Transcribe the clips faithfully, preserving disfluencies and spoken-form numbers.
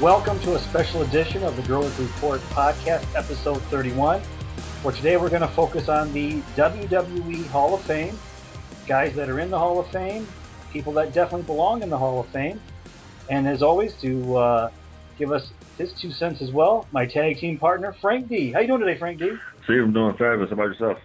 Welcome to a special edition of the Gerlich Report podcast, episode thirty-one. For today, we're going to focus on the W W E Hall of Fame, guys that are in the Hall of Fame, people that definitely belong in the Hall of Fame, and as always, to uh, give us his two cents as well, my tag team partner, Frank D. How you doing today, Frank D? See, I'm doing fabulous. How about yourself?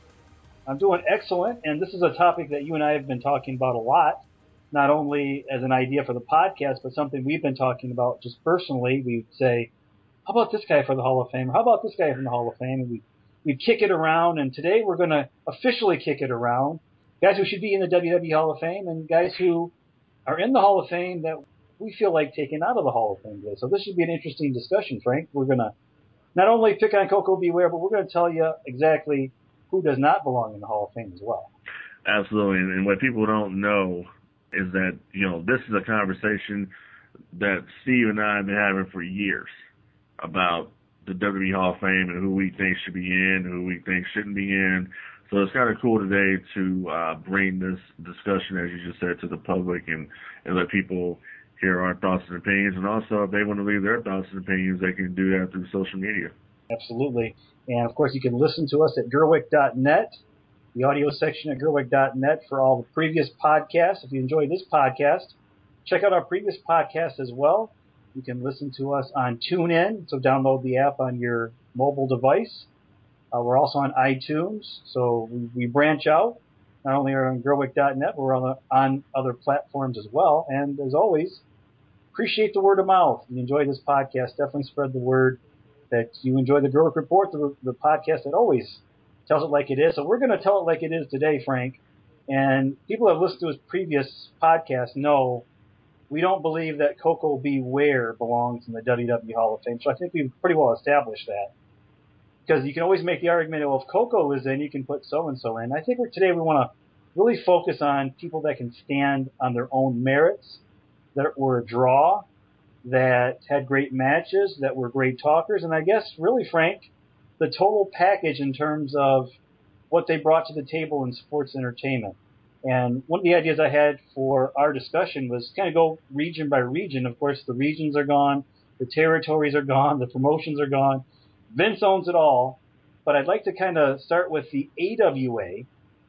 I'm doing excellent, and this is a topic that you and I have been talking about a lot, not only as an idea for the podcast, but something we've been talking about just personally. We'd say, how about this guy for the Hall of Fame? Or how about this guy from the Hall of Fame? And we we kick it around, and today we're going to officially kick it around. Guys who should be in the W W E Hall of Fame and guys who are in the Hall of Fame that we feel like taking out of the Hall of Fame today. So this should be an interesting discussion, Frank. We're going to not only pick on Koko B. Ware, but we're going to tell you exactly who does not belong in the Hall of Fame as well. Absolutely. And what people don't know is that, you know, this is a conversation that Steve and I have been having for years about the W W E Hall of Fame and who we think should be in, who we think shouldn't be in. So it's kind of cool today to uh, bring this discussion, as you just said, to the public and, and let people hear our thoughts and opinions. And also, if they want to leave their thoughts and opinions, they can do that through social media. Absolutely. And, of course, you can listen to us at Gerlich dot net, the audio section at Gerlich dot net for all the previous podcasts. If you enjoyed this podcast, check out our previous podcast as well. You can listen to us on TuneIn, so download the app on your mobile device. Uh, we're also on iTunes, so we, we branch out. Not only are we on Gerlich dot net, but we're on, on other platforms as well. And, as always, appreciate the word of mouth. If you enjoy this podcast, definitely spread the word that you enjoy the Gerlich Report, the, the podcast that always tells it like it is. So we're going to tell it like it is today, Frank. And people who have listened to his previous podcast know we don't believe that Koko B. Ware belongs in the W W E Hall of Fame. So I think we've pretty well established that. Because you can always make the argument, well, if Koko is in, you can put so-and-so in. I think we're, today we want to really focus on people that can stand on their own merits, that were a draw, that had great matches, that were great talkers, and I guess, really, Frank, the total package in terms of what they brought to the table in sports entertainment. And one of the ideas I had for our discussion was kind of go region by region. Of course, the regions are gone, the territories are gone, the promotions are gone. Vince owns it all, but I'd like to kind of start with the A W A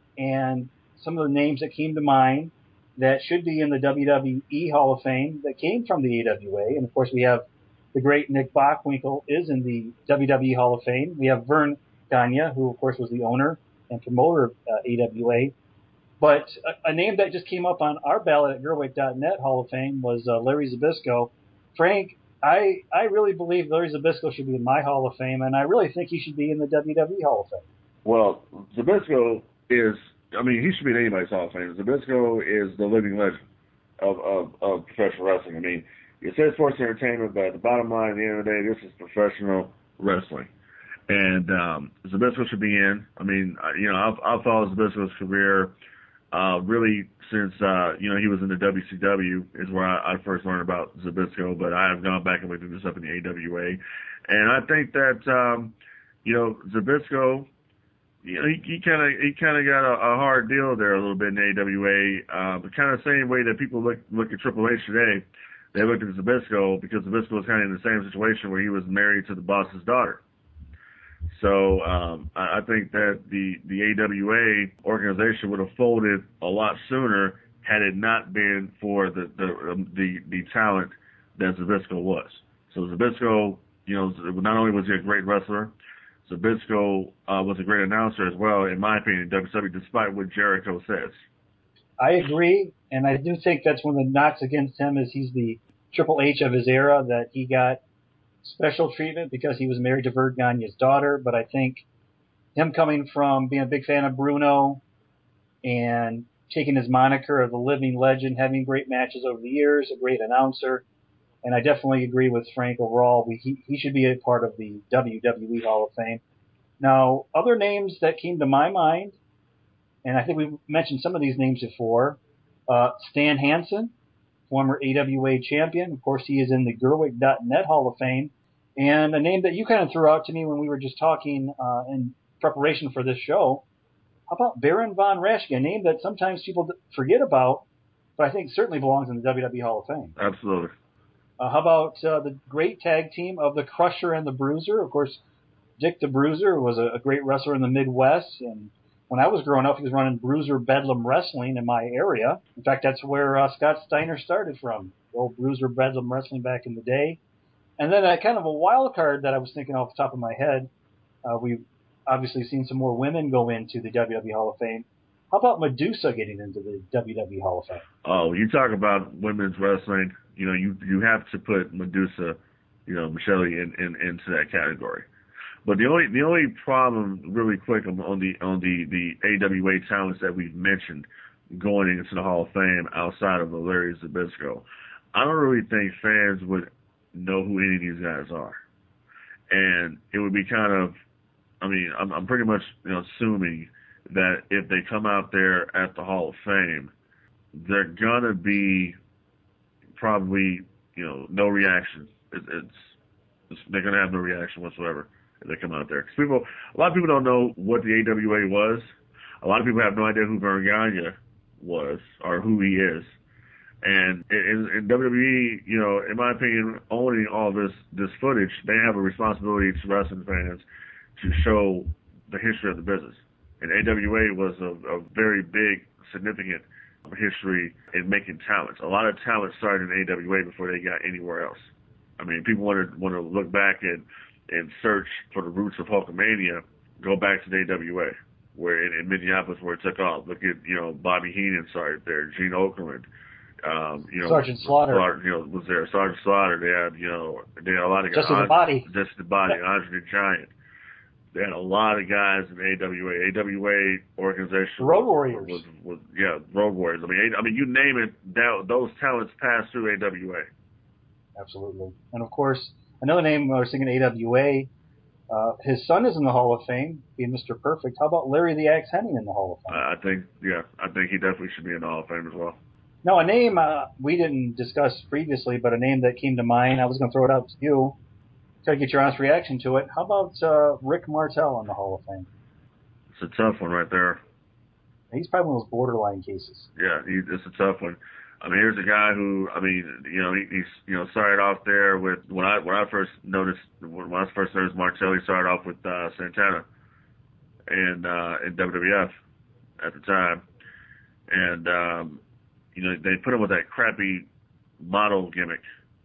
and some of the names that came to mind that should be in the W W E Hall of Fame that came from the A W A. And, of course, we have the great Nick Bockwinkel is in the W W E Hall of Fame. We have Verne Gagne, who, of course, was the owner and promoter of uh, A W A. But a, a name that just came up on our ballot at Gerlich dot net Hall of Fame was uh, Larry Zbyszko. Frank, I, I really believe Larry Zbyszko should be in my Hall of Fame, and I really think he should be in the W W E Hall of Fame. Well, Zbyszko is, I mean, he should be in anybody's Hall of Fame. Zbyszko is the living legend of, of, of professional wrestling. I mean, it says sports entertainment, but at the bottom line, at the end of the day, this is professional wrestling. And um, Zbyszko should be in. I mean, you know, I've, I've followed Zbyszko's career uh, really since, uh, you know, he was in the W C W is where I, I first learned about Zbyszko, but I have gone back and looked at this up in the A W A. And I think that, um, you know, Zbyszko, you know, he, he kind of he kind of got a, a hard deal there a little bit in the A W A, uh, but kind of the same way that people look look at Triple H today. They looked at Zbyszko because Zbyszko was kind of in the same situation where he was married to the boss's daughter. So um, I, I think that the the A W A organization would have folded a lot sooner had it not been for the the um, the, the talent that Zbyszko was. So Zbyszko, you know, not only was he a great wrestler, Zbyszko uh, was a great announcer as well, in my opinion, in W W E, despite what Jericho says. I agree, and I do think that's one of the knocks against him is he's the Triple H of his era, that he got special treatment because he was married to Verne Gagne's daughter. But I think him coming from being a big fan of Bruno and taking his moniker of the living legend, having great matches over the years, a great announcer, and I definitely agree with Frank overall. We, he, he should be a part of the W W E Hall of Fame. Now, other names that came to my mind, and I think we've mentioned some of these names before, uh, Stan Hansen, former A W A champion. Of course, he is in the Gerlich dot net Hall of Fame. And a name that you kind of threw out to me when we were just talking uh, in preparation for this show, how about Baron von Raschke, a name that sometimes people forget about, but I think certainly belongs in the W W E Hall of Fame. Absolutely. Uh, how about uh, the great tag team of the Crusher and the Bruiser? Of course, Dick the Bruiser was a, a great wrestler in the Midwest, and when I was growing up, he was running Bruiser Bedlam Wrestling in my area. In fact, that's where uh, Scott Steiner started from, the old Bruiser Bedlam Wrestling back in the day. And then uh, kind of a wild card that I was thinking off the top of my head, uh, we've obviously seen some more women go into the W W E Hall of Fame. How about Medusa getting into the W W E Hall of Fame? Oh, you talk about women's wrestling, you know, you you have to put Medusa, you know, Michelle in, in into that category. But the only the only problem, really quick, on, on the on the the A W A talents that we've mentioned going into the Hall of Fame outside of Larry Zbyszko, I don't really think fans would know who any of these guys are, and it would be kind of, I mean, I'm, I'm pretty much, you know, assuming that if they come out there at the Hall of Fame, they're gonna be probably, you know, no reaction. It, it's, it's they're gonna have no reaction whatsoever if they come out there. 'Cause people, a lot of people don't know what the A W A was. A lot of people have no idea who Verne Gagne was or who he is. And in, in W W E, you know, in my opinion, owning all this this footage, they have a responsibility to wrestling fans to show the history of the business. And A W A was a, a very big, significant history in making talents. A lot of talent started in A W A before they got anywhere else. I mean, people want to want to look back and and search for the roots of Hulkamania. Go back to the A W A, where in, in Minneapolis, where it took off. Look at, you know, Bobby Heenan started there, Gene Okerlund. Um, you know, Sergeant Slaughter. Slaughter, you know, was there. Sergeant Slaughter. They had, you know, they had a lot of guys. Just the Body. Just the Body. Andre the Giant. They had a lot of guys in A W A. A W A organization. Road Warriors. Was, was, was, yeah, Road Warriors. I mean, I mean, you name it, that, those talents passed through A W A. Absolutely. And of course, another name I was thinking A W A. Uh, his son is in the Hall of Fame, being Mister Perfect. How about Larry the Axe Hennig in the Hall of Fame? I think, yeah, I think he definitely should be in the Hall of Fame as well. Now, a name uh, we didn't discuss previously, but a name that came to mind, I was going to throw it out to you, try to get your honest reaction to it. How about uh, Rick Martel in the Hall of Fame? It's a tough one right there. He's probably one of those borderline cases. Yeah, he, it's a tough one. I mean, here's a guy who, I mean, you know, he, he's, you know, started off there with, when I when I first noticed, when I first noticed Martel, he started off with uh, Santana and uh, in W W F at the time, and um, you know, they put him with that crappy model gimmick.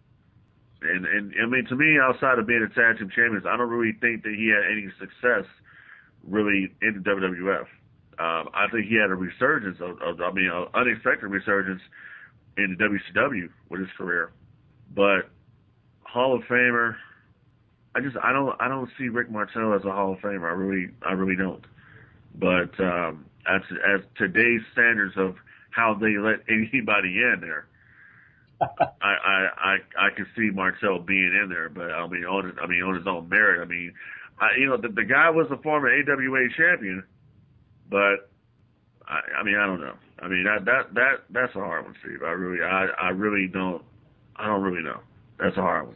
And and I mean, to me, outside of being a tag team champions, I don't really think that he had any success really in the W W F. Um, I think he had a resurgence of, of I mean, an unexpected resurgence in the W C W with his career. But Hall of Famer, I just I don't I don't see Rick Martel as a Hall of Famer. I really I really don't. But um, as as today's standards of how they let anybody in there, I, I I I can see Martel being in there. But I mean on I mean on his own merit. I mean, I, you know the, the guy was a former A W A champion, but I, I mean I don't know. I mean that that that that's a hard one, Steve. I really I I really don't I don't really know. That's a hard one.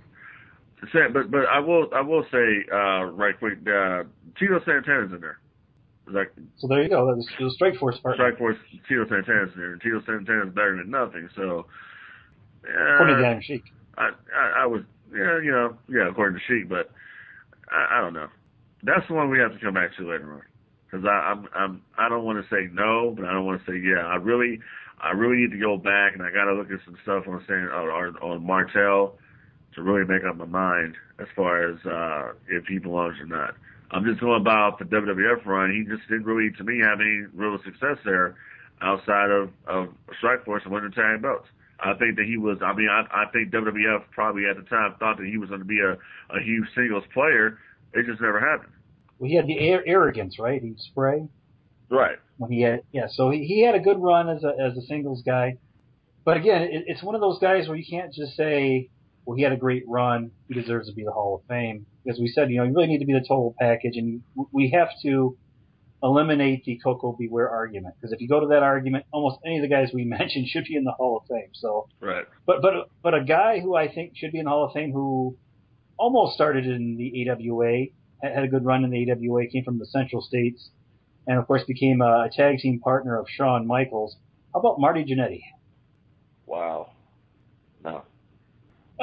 But but I will I will say uh, right quick, uh, Tito Santana's in there. Like, so there you go. That was the Strike Force part. Strike Force, Tito Santana's in there, and Tito Santana's better than nothing. So, uh, according to Iron Sheik, I, I I was yeah you know yeah according to Sheik, but I, I don't know. That's the one we have to come back to later on, because I'm I'm I don't want to say no, but I don't want to say yeah. I really I really need to go back, and I got to look at some stuff on saying on, on Martel to really make up my mind as far as uh, if he belongs or not. I'm just going about the W W F run. He just didn't really, to me, have any real success there outside of, of Strike Force and winning tag belts. I think that he was, I mean, I, I think W W F probably at the time thought that he was going to be a, a huge singles player. It just never happened. Well, he had the air, arrogance, right? He'd spray. Right. When he had, yeah, so he, he had a good run as a, as a singles guy. But again, it, it's one of those guys where you can't just say, well, he had a great run, he deserves to be the Hall of Fame. Because we said, you know, you really need to be the total package, and we have to eliminate the Coco Beware argument. Because if you go to that argument, almost any of the guys we mentioned should be in the Hall of Fame. So, right. But but but a guy who I think should be in the Hall of Fame, who almost started in the A W A, had a good run in the A W A, came from the Central States, and of course became a tag team partner of Shawn Michaels. How about Marty Jannetty? Wow. No. I, I,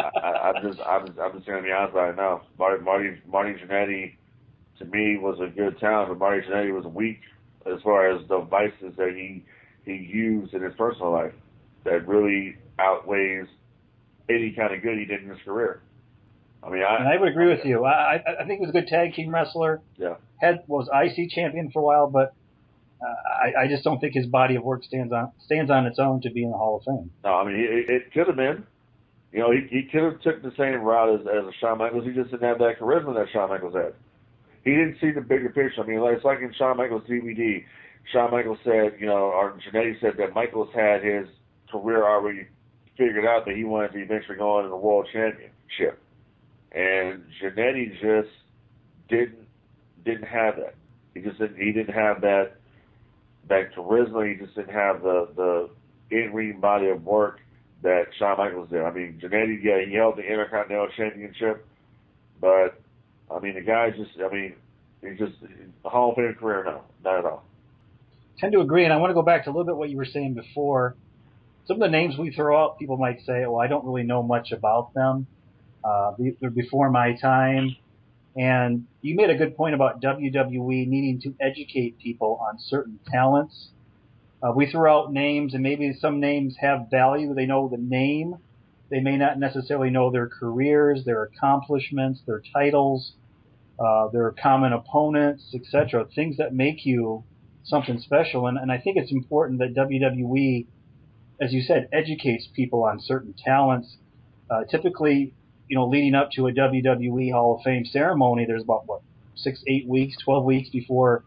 I'm just, I'm just, I'm just going to be honest about it now. Marty, Marty, Marty Jannetty, to me, was a good talent, but Marty Jannetty was weak as far as the vices that he he used in his personal life that really outweighs any kind of good he did in his career. I mean, I, and I would agree I with you. I, I think he was a good tag team wrestler. Yeah. Had was I C champion for a while, but uh, I, I just don't think his body of work stands on stands on its own to be in the Hall of Fame. No, I mean, it, it could have been. You know, he, he could have took the same route as, as a Shawn Michaels. He just didn't have that charisma that Shawn Michaels had. He didn't see the bigger picture. I mean, like, it's like in Shawn Michaels' D V D. Shawn Michaels said, you know, or Jannetty said that Michaels had his career already figured out, that he wanted to eventually go on in the World Championship. And Jannetty just didn't didn't have that. He just didn't, he didn't have that that charisma. He just didn't have the the in-ring body of work that Shawn Michaels did. I mean, Jannetty, yeah, he held the Intercontinental Championship, but I mean, the guy just, I mean, he's just a Hall of Fame career, no, not at all. Tend to agree, and I want to go back to a little bit what you were saying before. Some of the names we throw out, people might say, well, I don't really know much about them. Uh, they're before my time. And you made a good point about W W E needing to educate people on certain talents. Uh, we throw out names, and maybe some names have value. They know the name. They may not necessarily know their careers, their accomplishments, their titles, uh, their common opponents, et cetera. Things that make you something special. And, and I think it's important that W W E, as you said, educates people on certain talents. Uh, typically, you know, leading up to a W W E Hall of Fame ceremony, there's about, what, six, eight weeks, twelve weeks before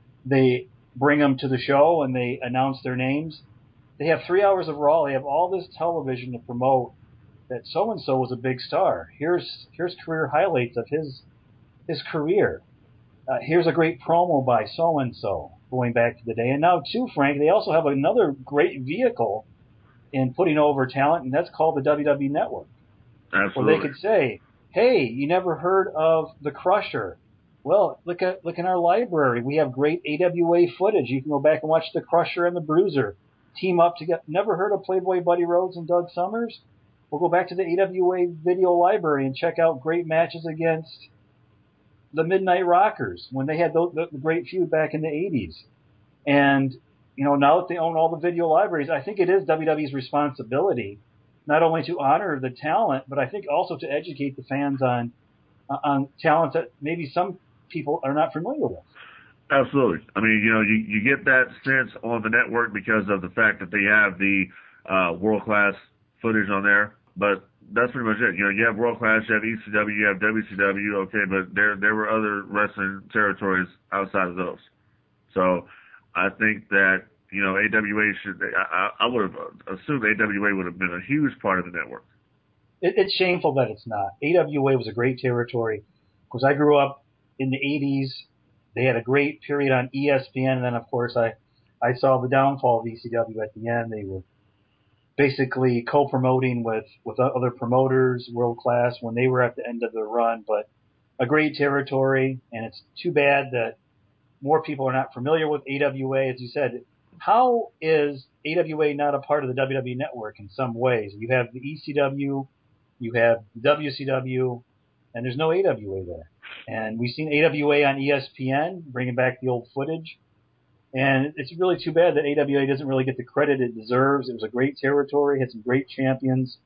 they bring them to the show and they announce their names. They have three hours of Raw. They have all this television to promote that so-and-so was a big star. Here's here's career highlights of his his career. Uh, here's a great promo by so-and-so going back to the day. And now, too, Frank, they also have another great vehicle in putting over talent, and that's called the W W E Network. Absolutely. Where they could say, hey, you never heard of the Crusher. Well, look at look in our library. We have great A W A footage. You can go back and watch the Crusher and the Bruiser team up together. Never heard of Playboy Buddy Rhodes and Doug Summers? We'll go back to the A W A video library and check out great matches against the Midnight Rockers when they had the, the, the great feud back in the eighties. And, you know, now that they own all the video libraries, I think it is W W E's responsibility not only to honor the talent, but I think also to educate the fans on uh, on talents that maybe some people are not familiar with. Absolutely. I mean, you know, you, you get that sense on the network because of the fact that they have the uh, world-class footage on there. But that's pretty much it. You know, you have world-class, you have E C W, you have W C W, okay, but there there were other wrestling territories outside of those. So I think that, you know, A W A should, I, I would have assumed A W A would have been a huge part of the network. It, it's shameful that it's not. A W A was a great territory. Because I grew up in the eighties. They had a great period on E S P N, and then, of course, I, I saw the downfall of E C W at the end. They were basically co-promoting with, with other promoters, world class, when they were at the end of their run. But a great territory, and it's too bad that more people are not familiar with A W A. As you said, how is A W A not a part of the W W E Network in some ways? You have the E C W, you have W C W, and there's no A W A there. And we've seen A W A on E S P N, bringing back the old footage. And it's really too bad that A W A doesn't really get the credit it deserves. It was a great territory, had some great champions.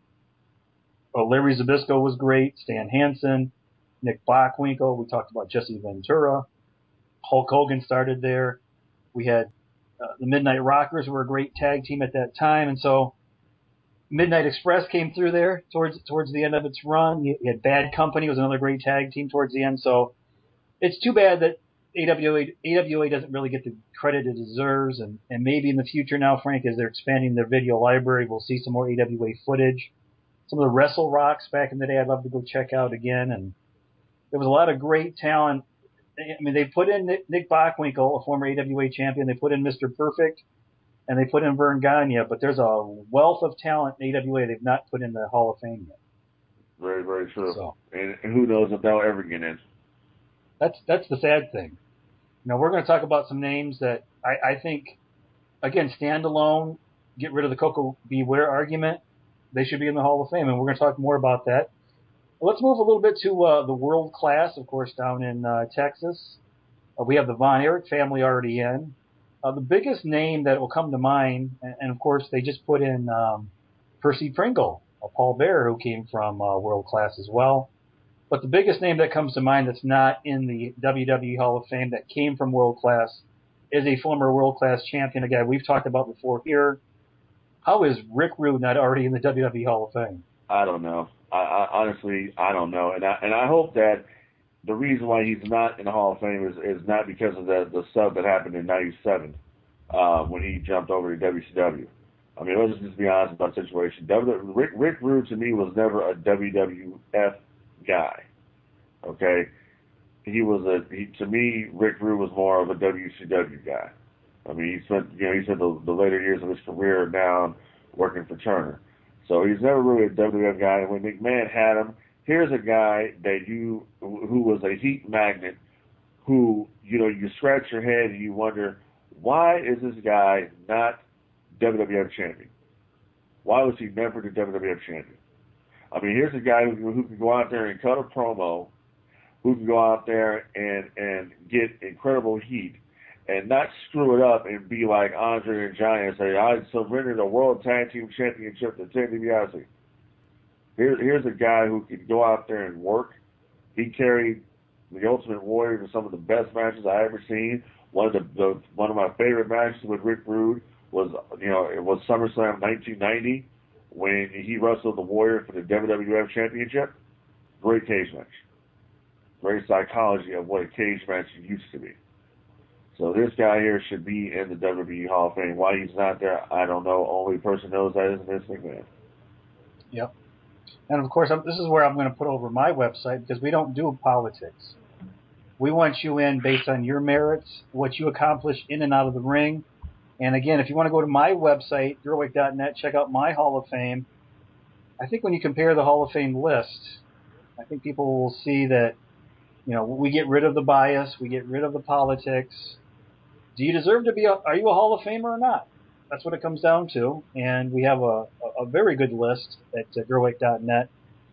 Oh, Larry Zbyszko was great, Stan Hansen, Nick Bockwinkel. We talked about Jesse Ventura. Hulk Hogan started there. We had uh, the Midnight Rockers were a great tag team at that time. And so Midnight Express came through there towards towards the end of its run. You had Bad Company was another great tag team towards the end. So it's too bad that A W A A W A doesn't really get the credit it deserves. And, and maybe in the future now, Frank, as they're expanding their video library, we'll see some more A W A footage. Some of the Wrestle Rocks back in the day I'd love to go check out again. And there was a lot of great talent. I mean, they put in Nick, Nick Bockwinkel, a former A W A champion. They put in Mister Perfect. And they put in Vern Gagne, but there's a wealth of talent in A W A they've not put in the Hall of Fame yet. Very, very true. So, and, and who knows if they'll ever get in. That's that's the sad thing. You know, we're going to talk about some names that I, I think, again, standalone, get rid of the Coco Beware argument. They should be in the Hall of Fame, and we're going to talk more about that. Well, let's move a little bit to uh, the World Class, of course, down in uh, Texas. Uh, we have the Von Erich family already in. Uh, the biggest name that will come to mind, and, and of course, they just put in um, Percy Pringle, uh, Paul Bearer, who came from uh, World Class as well. But the biggest name that comes to mind that's not in the W W E Hall of Fame that came from World Class is a former World Class champion, a guy we've talked about before here. How is Rick Rude not already in the W W E Hall of Fame? I don't know. I, I honestly, I don't know, and I and I hope that the reason why he's not in the Hall of Fame is, is not because of the the stuff that happened in ninety-seven uh, when he jumped over to W C W. I mean, let's just be honest about the situation. W, Rick, Rick Rude to me was never a W W F guy. Okay, he was a he, to me Rick Rude was more of a W C W guy. I mean, he spent you know he spent the, the later years of his career down working for Turner. So he's never really a W W F guy. And when McMahon had him, here's a guy that you who was a heat magnet, who you know you scratch your head and you wonder, why is this guy not W W F champion? Why was he never the W W F champion? I mean, here's a guy who, who can go out there and cut a promo, who can go out there and and get incredible heat, and not screw it up and be like Andre and Giant and say, I surrendered a World Tag Team Championship to Ted DiBiase. Here, here's a guy who could go out there and work. He carried the Ultimate Warrior to some of the best matches I ever seen. One of the, the one of my favorite matches with Rick Rude was, you know, it was SummerSlam nineteen ninety when he wrestled the Warrior for the W W F Championship. Great cage match. Great psychology of what a cage match used to be. So this guy here should be in the W W E Hall of Fame. Why he's not there, I don't know. Only person knows that is Vince McMahon. Yep. And of course, I'm, this is where I'm going to put over my website, because we don't do politics. We want you in based on your merits, what you accomplish in and out of the ring. And again, if you want to go to my website, Gerwick dot net, check out my Hall of Fame. I think when you compare the Hall of Fame list, I think people will see that, you know, we get rid of the bias, we get rid of the politics. Do you deserve to be a, are you a Hall of Famer or not? That's what it comes down to. And we have a, a very good list at uh, Gerwick dot net.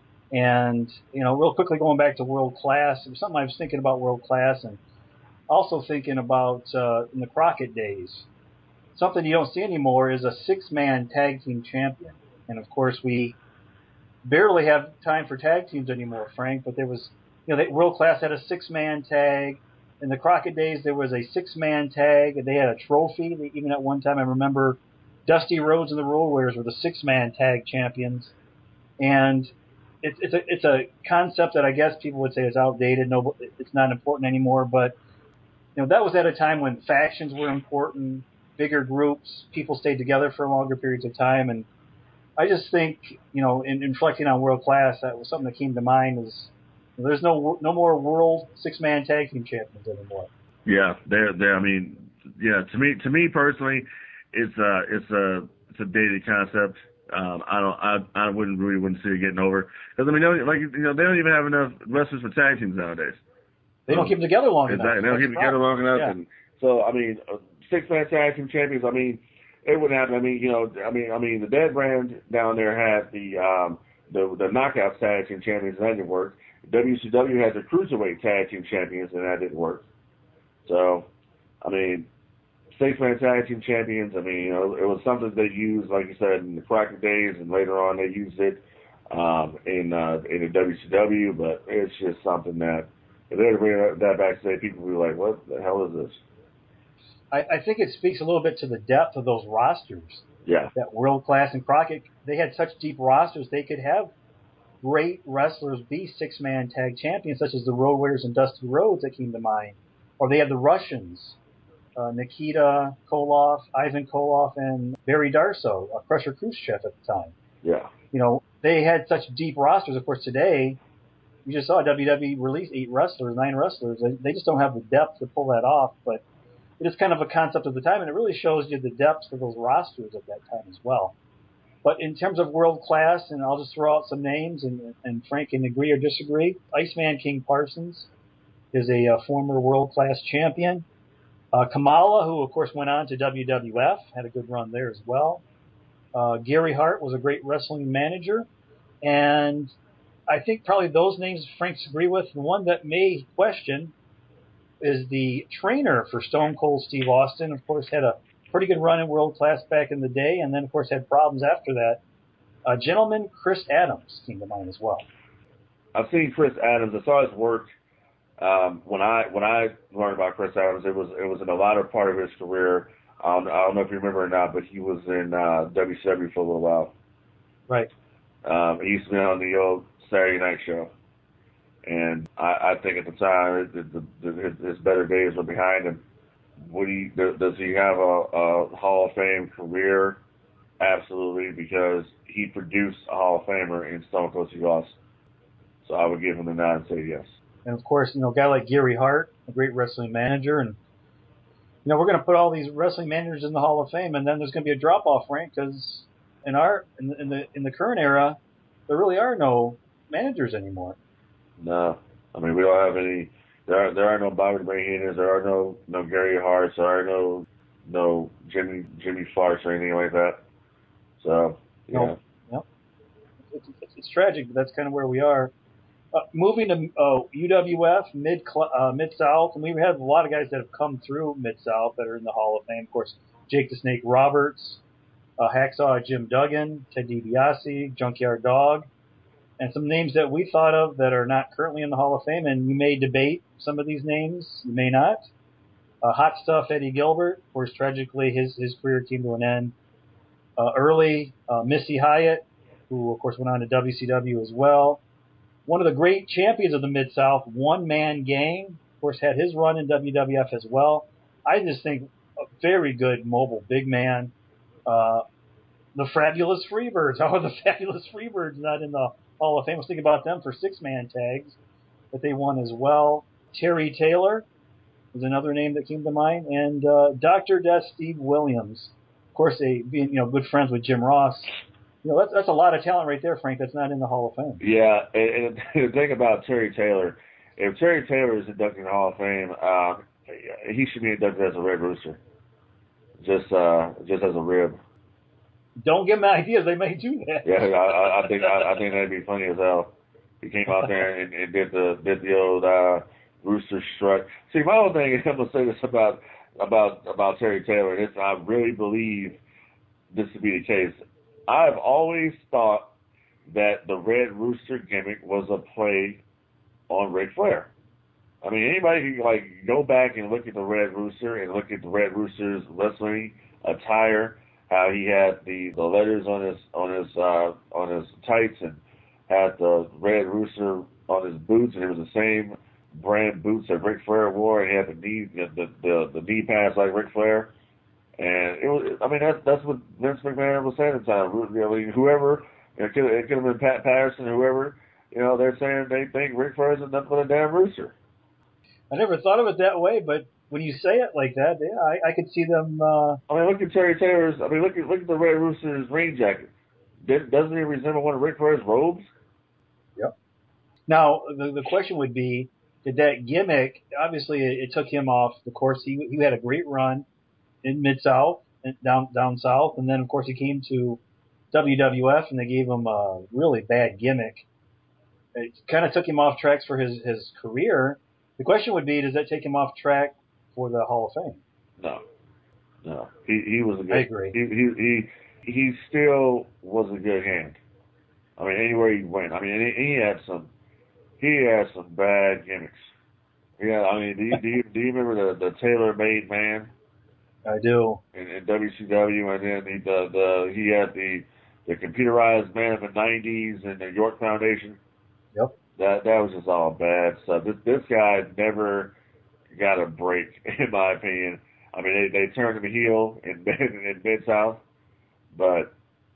And, you know, real quickly going back to World Class, it was something I was thinking about World Class and also thinking about uh, in the Crockett days. Something you don't see anymore is a six-man tag team champion. And, of course, we barely have time for tag teams anymore, Frank, but there was, you know, they, World Class had a six-man tag. In the Crockett days, there was a six-man tag. They had a trophy. They, even at one time, I remember Dusty Rhodes and the Road Warriors were the six-man tag champions. And it's it's a it's a concept that I guess people would say is outdated. No, it's not important anymore. But you know, that was at a time when factions were important, bigger groups, people stayed together for longer periods of time. And I just think, you know, in, in reflecting on World Class, that was something that came to mind. Is there's no no more world six-man tag team champions anymore. Yeah, they're they. I mean, yeah. To me, to me personally, it's a it's a it's a dated concept. Um, I don't, I, I wouldn't really wouldn't see it getting over, because I mean, they don't, like you know, they don't even have enough wrestlers for tag teams nowadays. They don't um, keep them together long exactly. enough. They don't That's keep them together long enough, yeah. and so I mean, uh, six man tag team champions. I mean, it wouldn't happen. I mean, you know, I mean, I mean, the Dead Brand down there had the um, the the Knockouts tag team champions, and that didn't work. W C W had the Cruiserweight tag team champions, and that didn't work. So, I mean. Six-man tag team champions, I mean, you know, it was something they used, like you said, in the Crockett days, and later on they used it um, in uh, in the W C W, but it's just something that, if they were to bring that back today, people would be like, what the hell is this? I, I think it speaks a little bit to the depth of those rosters. Yeah. That World Class and Crockett, they had such deep rosters, they could have great wrestlers be six-man tag champions, such as the Road Warriors and Dusty Rhodes that came to mind. Or they had the Russians. Uh, Nikita Koloff, Ivan Koloff, and Barry Darsow, uh, Crusher Khrushchev at the time. Yeah. You know, they had such deep rosters. Of course, today, you just saw W W E release eight wrestlers, nine wrestlers. They, they just don't have the depth to pull that off. But it is kind of a concept of the time, and it really shows you the depth of those rosters at that time as well. But in terms of World Class, and I'll just throw out some names, and, and Frank can agree or disagree. Iceman King Parsons is a uh, former World Class champion. Uh, Kamala, who of course went on to W W F, had a good run there as well. Uh, Gary Hart was a great wrestling manager. And I think probably those names Frank's agree with. The one that may question is the trainer for Stone Cold Steve Austin. Of course, had a pretty good run in World Class back in the day, and then, of course, had problems after that. Uh, gentleman Chris Adams came to mind as well. I've seen Chris Adams. I saw his work um, when I when I learned about Chris Adams. It was it was in the latter part of his career. Um, I don't know if you remember or not, but he was in uh, W C W for a little while. Right. Um, he used to be on the old Saturday Night Show, and I, I think at the time the, the, the, his, his better days were behind him. Would he? Does he have a, a Hall of Fame career? Absolutely, because he produced a Hall of Famer in Stone Cold Steve Austin. So I would give him the nod and say yes. And of course, you know, a guy like Gary Hart, a great wrestling manager, and you know, we're going to put all these wrestling managers in the Hall of Fame, and then there's going to be a drop off, Frank, because in our in the, in the in the current era, there really are no managers anymore. No, I mean we don't have any. There are there are no Bobby Heenans. There are no no Gary Harts. There are no no Jimmy Jimmy Farts or anything like that. So yeah. No, no. It's, it's, it's tragic, but that's kind of where we are. Uh, moving to uh, U W F, Mid uh, Mid South, and we have a lot of guys that have come through Mid South that are in the Hall of Fame. Of course, Jake the Snake Roberts, uh, Hacksaw Jim Duggan, Ted DiBiase, Junkyard Dog, and some names that we thought of that are not currently in the Hall of Fame. And you may debate some of these names, you may not. Uh, Hot Stuff Eddie Gilbert, of course, tragically his his career came to an end uh, early. Uh, Missy Hyatt, who of course went on to W C W as well. One of the great champions of the Mid-South, One Man Gang, of course, had his run in W W F as well. I just think a very good mobile big man. Uh, the Fabulous Freebirds. How are the Fabulous Freebirds not in the Hall of Fame? I was thinking about them for six-man tags that they won as well. Terry Taylor is another name that came to mind. And uh, Doctor Death Steve Williams. Of course, they being you know good friends with Jim Ross. You know, that's, that's a lot of talent right there, Frank, that's not in the Hall of Fame. Yeah, and, and the thing about Terry Taylor, if Terry Taylor is inducted in the Hall of Fame, uh, he should be inducted as a Red Rooster, just uh, just as a rib. Don't give them ideas; they may do that. Yeah, I, I think I, I think that'd be funny as hell. He came out there and, and did the did the old uh, rooster strut. See, my whole thing is I'm gonna say this about about about Terry Taylor. This I really believe this to be the case. I've always thought that the Red Rooster gimmick was a play on Ric Flair. I mean, anybody can like go back and look at the Red Rooster and look at the Red Rooster's wrestling attire, how he had the, the letters on his on his uh, on his tights and had the Red Rooster on his boots, and it was the same brand boots that Ric Flair wore, and he had the knee the the, the knee pads like Ric Flair. And it was, I mean, that's that's what Vince McMahon was saying at the time. I mean, whoever, it could it could have been Pat Patterson, whoever, you know, they're saying they think Ric Flair is nothing but a damn rooster. I never thought of it that way, but when you say it like that, yeah, I, I could see them. Uh... I mean, look at Terry Taylor's. I mean, look at look at the Red Rooster's rain jacket. Doesn't he resemble one of Ric Flair's robes? Yep. Now the the question would be, did that gimmick? Obviously, it, it took him off the course. He he had a great run in Mid South, down down south, and then of course he came to W W F, and they gave him a really bad gimmick. It kind of took him off tracks for his his career. The question would be, does that take him off track for the Hall of Fame? No, no. He he was a good. I agree. He he he he still was a good hand. I mean, anywhere he went. I mean, he, he had some he had some bad gimmicks. Yeah, I mean, do you do you, do you remember the the Tailor Made Man? I do. In, in W C W, and then he the, the he had the the computerized Man of the nineties and the York Foundation. Yep. That that was just all bad stuff. This this guy never got a break, in my opinion. I mean, they they turned him heel in in Mid South, but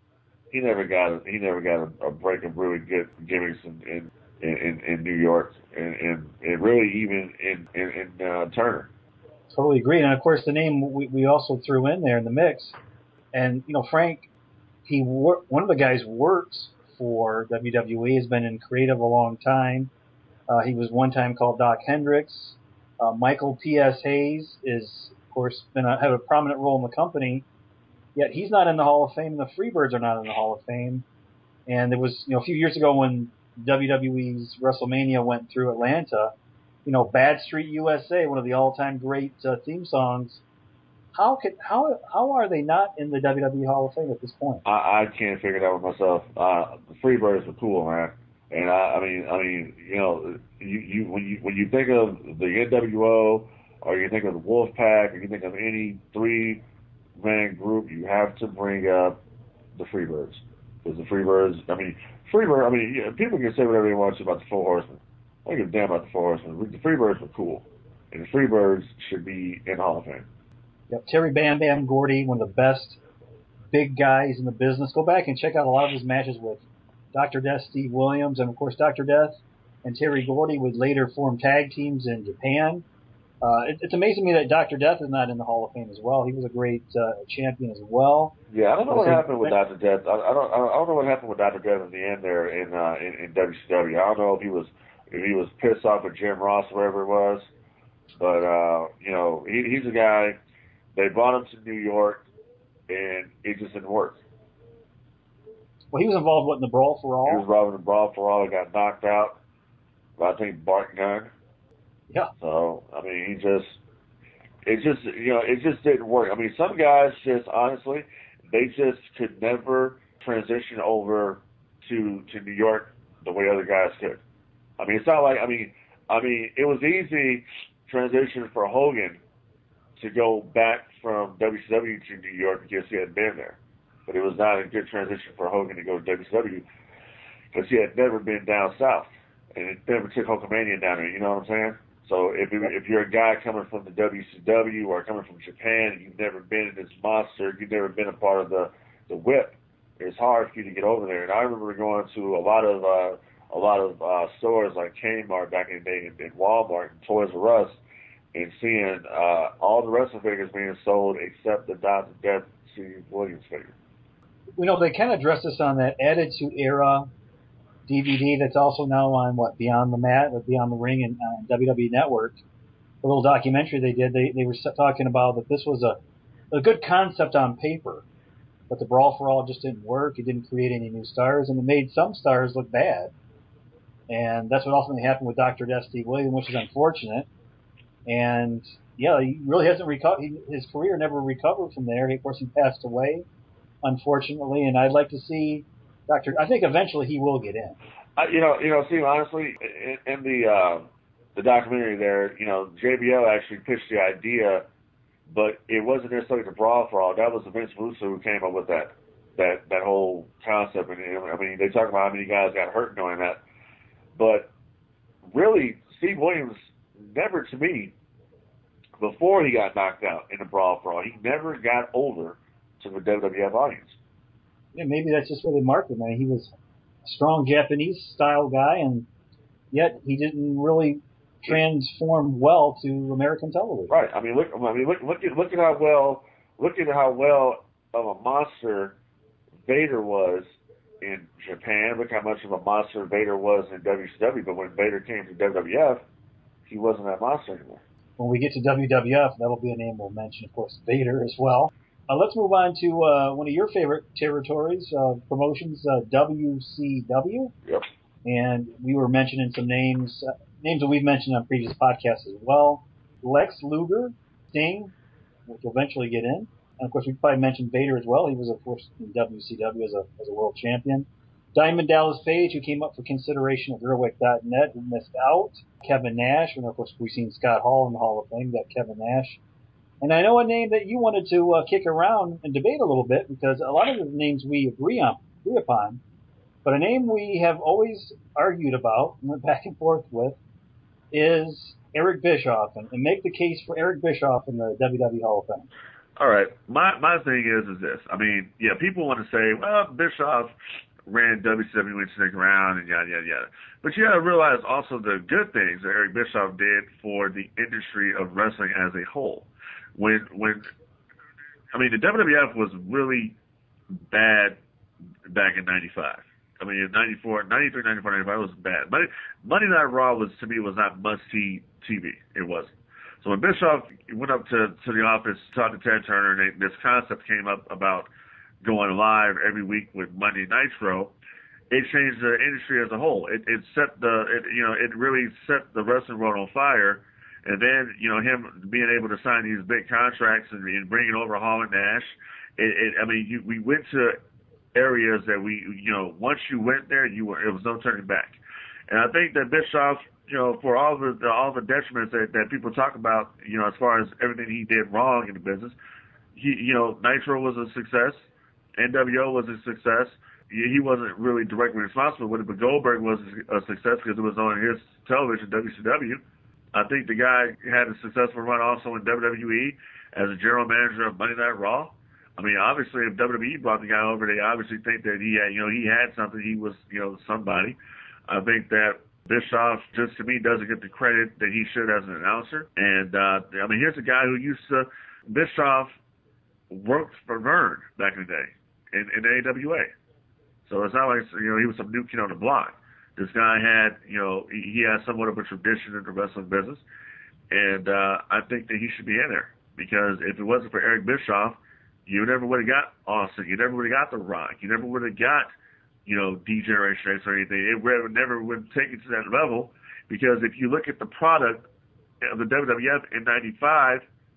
he never got a, he never got a, a break of really good gimmicks in in in, in New York, and, and and really even in in, in uh, Turner. Totally agree. And of course, the name we, we also threw in there in the mix. And you know, Frank, he wor- one of the guys works for W W E. Has been in creative a long time. Uh, he was one time called Doc Hendricks. Uh, Michael P S. Hayes is, of course, been a, had a prominent role in the company. Yet he's not in the Hall of Fame, and the Freebirds are not in the Hall of Fame. And there was, you know, a few years ago when W W E's WrestleMania went through Atlanta, you know, Bad Street U S A, one of the all-time great uh, theme songs. How could how how are they not in the W W E Hall of Fame at this point? I, I can't figure it out with myself. Uh, the Freebirds were cool, man. And I, I mean, I mean, you know, you, you when you when you think of the N W O, or you think of the Wolfpack, or you think of any three-man group, you have to bring up the Freebirds. Because the Freebirds, I mean, Freebird, I mean, yeah, people can say whatever they want to about the Four Horsemen. I don't give a damn about the Four Horsemen. The Freebirds were cool, and the Freebirds should be in the Hall of Fame. Yep, Terry Bam Bam Gordy, one of the best big guys in the business. Go back and check out a lot of his matches with Doctor Death, Steve Williams, and of course Doctor Death and Terry Gordy would later form tag teams in Japan. Uh, it, it's amazing to me that Doctor Death is not in the Hall of Fame as well. He was a great uh, champion as well. Yeah, I don't know what happened with Doctor Death. I, I don't. I don't know what happened with Doctor Death in the end there in uh, in, in W C W. I don't know if he was if he was pissed off at Jim Ross, wherever it was. But uh, you know, he, he's a guy. They brought him to New York, and it just didn't work. Well, he was involved what, in the Brawl for All? He was involved in the Brawl for All. He got knocked out by, I think, Bart Gunn. Yeah. So I mean, he just it just you know it just didn't work. I mean, some guys just honestly they just could never transition over to to New York the way other guys could. I mean, it's not like I mean I mean it was easy transition for Hogan to go back from W C W to New York because he had been there. But it was not a good transition for Hogan to go to W C W because he had never been down south. And it never took Hulkamania down there, you know what I'm saying? So if it, if you're a guy coming from the W C W or coming from Japan and you've never been in this monster, you've never been a part of the, the whip, it's hard for you to get over there. And I remember going to a lot of uh, a lot of uh, stores like Kmart back in the day and, and Walmart and Toys R Us, and seeing uh, all the wrestling figures being sold except the Doctor Death Steve Williams figure. You know, they kind of addressed this on that Attitude Era D V D that's also now on, what, Beyond the Mat or Beyond the Ring and uh, W W E Network. A little documentary they did, they, they were talking about that this was a, a good concept on paper, but the Brawl for All just didn't work. It didn't create any new stars, and it made some stars look bad. And that's what ultimately happened with Doctor Death Steve Williams, which is unfortunate. And yeah, he really hasn't recovered. His career never recovered from there. He, of course, he passed away, unfortunately. And I'd like to see Doctor I think eventually he will get in. Uh, you know, you know, Steve. Honestly, in, in the uh, the documentary there, you know, J B L actually pitched the idea, but it wasn't necessarily the Brawl for All. That was Vince Russo who came up with that that that whole concept. And I mean, they talk about how many guys got hurt doing that, but really, Steve Williams never, to me, before he got knocked out in the Brawl for All, he never got over to the W W F audience. Yeah, maybe that's just where they marketed him. I mean, he was a strong Japanese style guy, and yet he didn't really transform well to American television. Right. I mean, look. I mean, look. Look at look at how well. Look at how well of a monster Vader was in Japan. Look how much of a monster Vader was in W C W. But when Vader came to W W F, he wasn't that monster anymore. When we get to W W F, that'll be a name we'll mention, of course, Vader as well. Uh, let's move on to uh, one of your favorite territories, uh, promotions, uh, W C W. Yep. And we were mentioning some names, uh, names that we've mentioned on previous podcasts as well. Lex Luger, Sting, which will eventually get in. And, of course, we probably mentioned Vader as well. He was, of course, in W C W as a, as a world champion. Diamond Dallas Page, who came up for consideration at Gerwick dot net, who missed out. Kevin Nash, and, of course, we've seen Scott Hall in the Hall of Fame. We've got Kevin Nash. And I know a name that you wanted to uh, kick around and debate a little bit, because a lot of the names we agree on, agree upon, but a name we have always argued about and went back and forth with is Eric Bischoff, and, and make the case for Eric Bischoff in the W W E Hall of Fame. All right. My my thing is is this. I mean, yeah, people want to say, well, Bischoff ran W C W when stick around and yada yada yada. But you got to realize also the good things that Eric Bischoff did for the industry of wrestling as a whole. When when I mean the W W F was really bad back in ninety-five. I mean, in ninety-four, ninety-three, ninety-four, ninety-five, it was bad. Monday, Monday Night Raw was, to me, was not must-see T V. It wasn't. So when Bischoff went up to, to the office, talked to Ted Turner, and they, this concept came up about going live every week with Monday Nitro, it changed the industry as a whole. It, it set the, it, you know, it really set the wrestling world on fire. And then, you know, him being able to sign these big contracts and, and bringing over Hall and Nash. It, it, I mean, you, we went to areas that we, you know, once you went there, you were, it was no turning back. And I think that Bischoff, you know, for all the, the all the detriments that, that people talk about, you know, as far as everything he did wrong in the business, he, you know, Nitro was a success. N W O was a success. He wasn't really directly responsible with it, but Goldberg was a success because it was on his television, W C W. I think the guy had a successful run also in W W E as a general manager of Monday Night Raw. I mean, obviously, if W W E brought the guy over, they obviously think that he had, you know, he had something. He was, you know, somebody. I think that Bischoff, just to me, doesn't get the credit that he should as an announcer. And, uh, I mean, here's a guy who used to, Bischoff worked for Vern back in the day in, in A W A. So it's not like, you know, he was some new kid on the block. This guy had, you know, he, he had somewhat of a tradition in the wrestling business. And uh, I think that he should be in there. Because if it wasn't for Eric Bischoff, you never would have got Austin. You never would have got The Rock. You never would have got, you know, D-Generation X or anything. It would never would take it to that level. Because if you look at the product of the W W F in ninety-five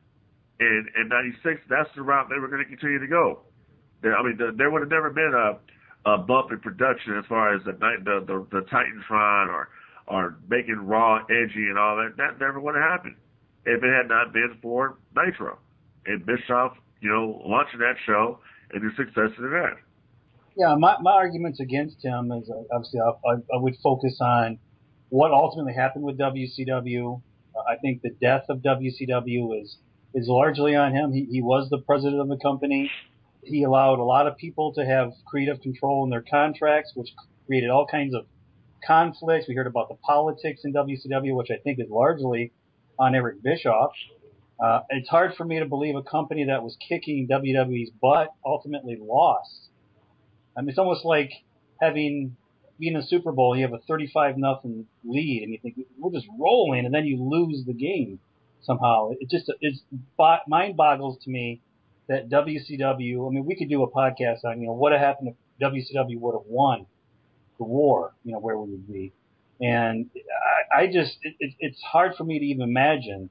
and, and ninety-six, that's the route they were going to continue to go. There, I mean, the, there would have never been a a bump in production as far as the the the, the Titantron or or making Raw edgy and all that. That never would have happened if it had not been for Nitro and Bischoff, you know, launching that show and the success of that. Yeah, my my arguments against him is uh, obviously I, I, I would focus on what ultimately happened with W C W. Uh, I think the death of W C W is is largely on him. He he was the president of the company. He allowed a lot of people to have creative control in their contracts, which created all kinds of conflicts. We heard about the politics in W C W, which I think is largely on Eric Bischoff. Uh, it's hard for me to believe a company that was kicking W W E's butt ultimately lost. I mean, it's almost like having, being a Super Bowl, you have a thirty-five nothing lead, and you think, we're just rolling, and then you lose the game somehow. It just, it's mind boggles to me that W C W, I mean, we could do a podcast on, you know, what had happened if W C W would have won the war, you know, where we would be. And I, I just, it, it, it's hard for me to even imagine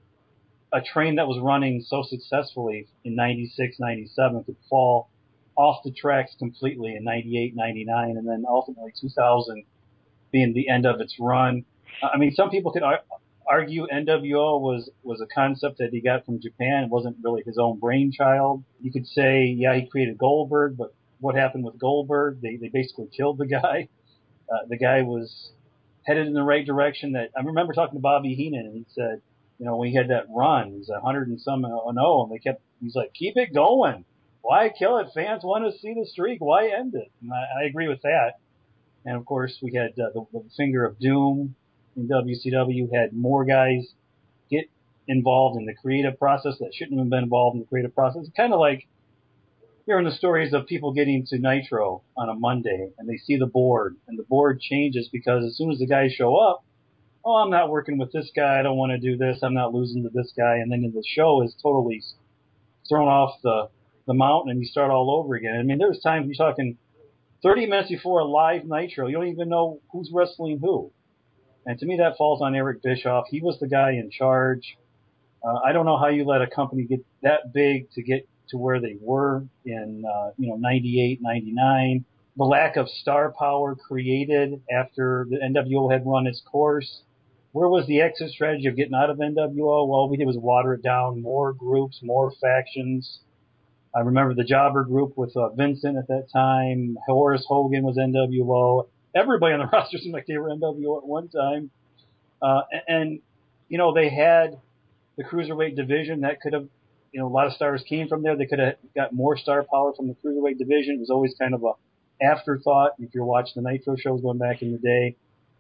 a train that was running so successfully in ninety-six, ninety-seven could fall off the tracks completely in ninety-eight, ninety-nine, and then ultimately two thousand being the end of its run. I mean, some people could ar- argue N W O was, was a concept that he got from Japan. It wasn't really his own brainchild. You could say, yeah, he created Goldberg, but what happened with Goldberg? They, they basically killed the guy. Uh, the guy was headed in the right direction. That I remember talking to Bobby Heenan, and he said, you know, when he had that run, he was a hundred and some and oh, and they kept, he's like, keep it going. Why kill it? Fans want to see the streak. Why end it? And I, I agree with that. And of course, we had uh, the, the Finger of Doom in W C W, had more guys get involved in the creative process that shouldn't have been involved in the creative process. It's kind of like hearing the stories of people getting to Nitro on a Monday and they see the board, and the board changes because as soon as the guys show up, oh, I'm not working with this guy, I don't want to do this, I'm not losing to this guy, and then the show is totally thrown off the, the mountain and you start all over again. I mean, there's times you're talking thirty minutes before a live Nitro, you don't even know who's wrestling who. And to me, that falls on Eric Bischoff. He was the guy in charge. Uh, I don't know how you let a company get that big to get to where they were in, uh, you know, ninety-eight, ninety-nine. The lack of star power created after the N W O had run its course. Where was the exit strategy of getting out of N W O? Well, we did was water it down, more groups, more factions. I remember the Jobber group with uh, Vincent at that time. Horace Hogan was N W O. Everybody on the roster seemed like they were N W O at one time. Uh, and, and, you know, they had the Cruiserweight division that could have, you know, a lot of stars came from there. They could have got more star power from the Cruiserweight division. It was always kind of a afterthought if you're watching the Nitro shows going back in the day.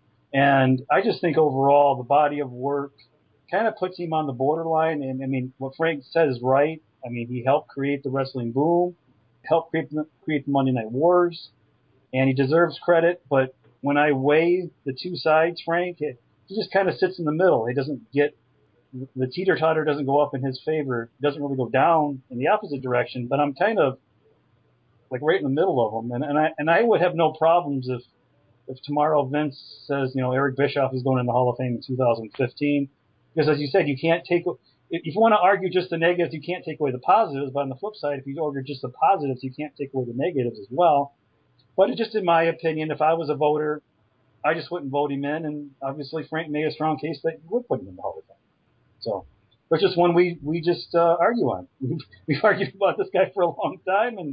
And I just think overall the body of work kind of puts him on the borderline. And I mean, what Frank said is right. I mean, he helped create the wrestling boom, helped create the, create the Monday Night Wars, and he deserves credit. But when I weigh the two sides, Frank, it, he just kind of sits in the middle. He doesn't get, the teeter-totter doesn't go up in his favor. It doesn't really go down in the opposite direction. But I'm kind of like right in the middle of them. And, and I and I would have no problems if if tomorrow Vince says, you know, Eric Bischoff is going in the Hall of Fame in two thousand fifteen, because as you said, you can't take if you want to argue just the negatives, you can't take away the positives. But on the flip side, if you argue just the positives, you can't take away the negatives as well. But just in my opinion, if I was a voter, I just wouldn't vote him in, and obviously Frank made a strong case that you would put him in the Hall of Fame. So, but just one we we just uh, argue on. We've argued about this guy for a long time, and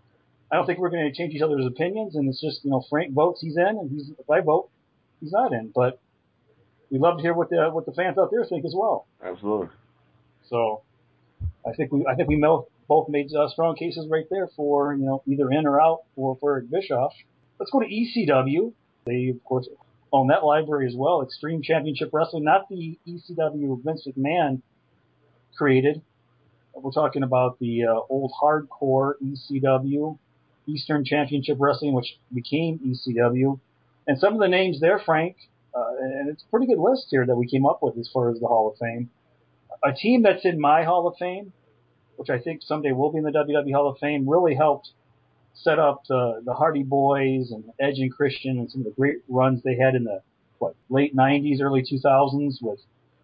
I don't think we're going to change each other's opinions. And it's just, you know, Frank votes, he's in, and he's, if I vote, he's not in. But we'd love to hear what the what the fans out there think as well. Absolutely. So, I think we I think we both made uh, strong cases right there for, you know, either in or out for for Eric Bischoff. Let's go to E C W. They, of course, own that library as well. Extreme Championship Wrestling, not the E C W Vince McMahon created. We're talking about the uh, old hardcore E C W, Eastern Championship Wrestling, which became E C W. And some of the names there, Frank, uh, and it's a pretty good list here that we came up with as far as the Hall of Fame. A team that's in my Hall of Fame, which I think someday will be in the W W E Hall of Fame, really helped set up the, the Hardy Boys and Edge and Christian and some of the great runs they had in the what late nineties, early two thousands with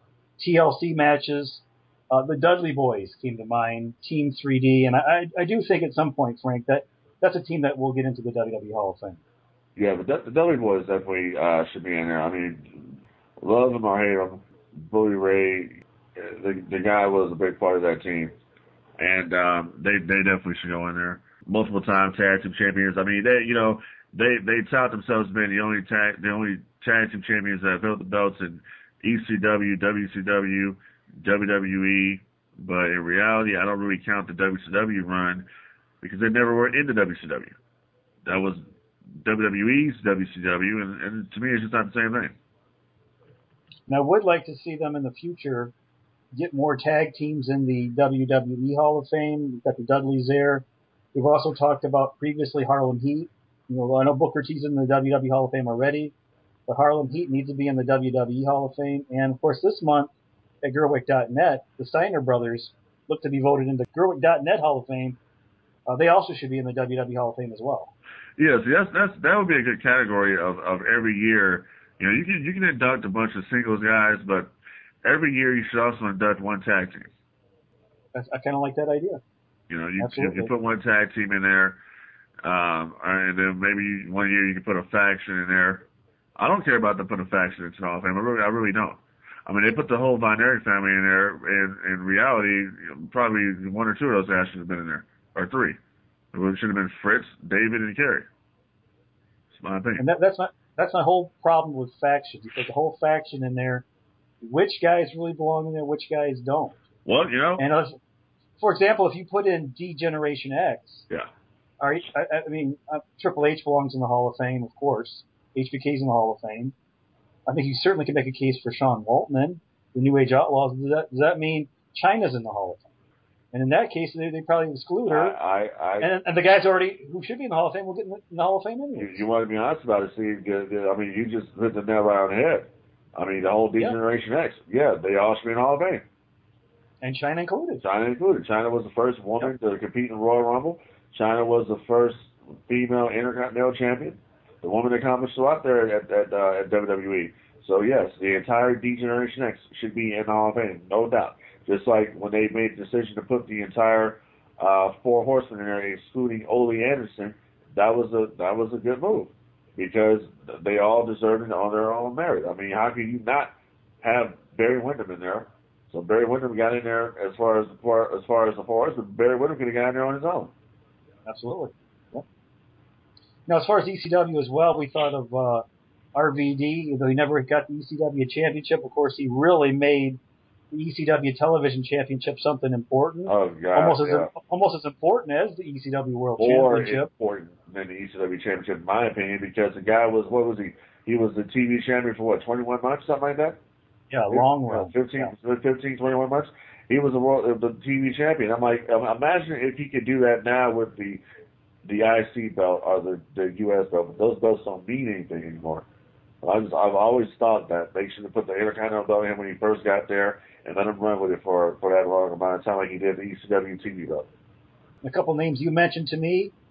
T L C matches. Uh, the Dudley Boys came to mind, Team three D, and I, I do think at some point, Frank, that that's a team that will get into the W W E Hall of Fame. Yeah, but the Dudley Boys definitely uh, should be in there. I mean, love them or hate them, Bully Ray, the, the guy was a big part of that team, and um, they they definitely should go in there. Multiple time tag team champions. I mean, they you know they they tout themselves as being the only tag the only tag team champions that have held the belts in E C W, W C W, W W E. But in reality, I don't really count the W C W run because they never were in the W C W. That was W W E's W C W, and, and to me, it's just not the same thing. And I would like to see them in the future get more tag teams in the W W E Hall of Fame. We've got the Dudleys there. We've also talked about previously Harlem Heat. You know, I know Booker T's in the W W E Hall of Fame already, but Harlem Heat needs to be in the W W E Hall of Fame. And, of course, this month at Gerwick dot net, the Steiner brothers look to be voted into Gerwick dot net Hall of Fame. Uh, they also should be in the W W E Hall of Fame as well. Yeah, see, that's, that's, that would be a good category of, of every year. You know, you can, you can induct a bunch of singles guys, but every year you should also induct one tag team. I, I kind of like that idea. You know, you, you, Absolutely. you put one tag team in there, um, and then maybe one year you can put a faction in there. I don't care about them putting a faction into the Hall of Fame. I really, I really don't. I mean, they put the whole Von Erich family in there, and in reality, probably one or two of those guys should have been in there, or three. It should have been Fritz, David, and Kerry. It's my opinion. And that, that's not that's my whole problem with factions. You put the whole faction in there. Which guys really belong in there? Which guys don't? Well, you know. And uh, for example, if you put in D-Generation X, yeah. Are, I, I mean, uh, Triple H belongs in the Hall of Fame, of course. H B K's in the Hall of Fame. I think you certainly could make a case for Sean Waltman, the New Age Outlaws. Does that, does that mean Chyna's in the Hall of Fame? And in that case, they, they probably exclude her. I, I, I, and, and the guys already who should be in the Hall of Fame will get in the, in the Hall of Fame anyway. You, you want to be honest about it, Steve? I mean, you just hit the nail right on the head. I mean, the whole D-Generation yeah. X. Yeah, they all should be in the Hall of Fame. And Chyna included. Chyna included. Chyna was the first woman yep. to compete in Royal Rumble. Chyna was the first female Intercontinental Champion. The woman that accomplished a lot there at at, uh, at W W E. So yes, the entire D-Generation X should be in the Hall of Fame, no doubt. Just like when they made the decision to put the entire uh, Four Horsemen in there, excluding Ole Anderson, that was a that was a good move because they all deserved it on their own merit. I mean, how can you not have Barry Windham in there? So Barry Windham got in there as far as the far, as far as the Four Horsemen. Barry Windham could have got in there on his own. Absolutely. Yep. Now, as far as E C W as well, we thought of uh, R V D, though he never got the E C W championship. Of course, he really made the E C W television championship something important. Oh, God. Almost as yeah. almost as important as the E C W World More Championship. More important than the E C W championship, in my opinion, because the guy was, what was he? He was the T V champion for what, twenty-one months, something like that? Yeah, long run. Yeah, fifteen, yeah. fifteen, twenty-one months. He was the world, the T V champion. I'm like, imagine if he could do that now with the the I C belt or the, the U S belt, but those belts don't mean anything anymore. I just, I've always thought that they should have put the Intercontinental belt in when he first got there and let him run with it for, for that long amount of time like he did the E C W T V belt. A couple names you mentioned to me,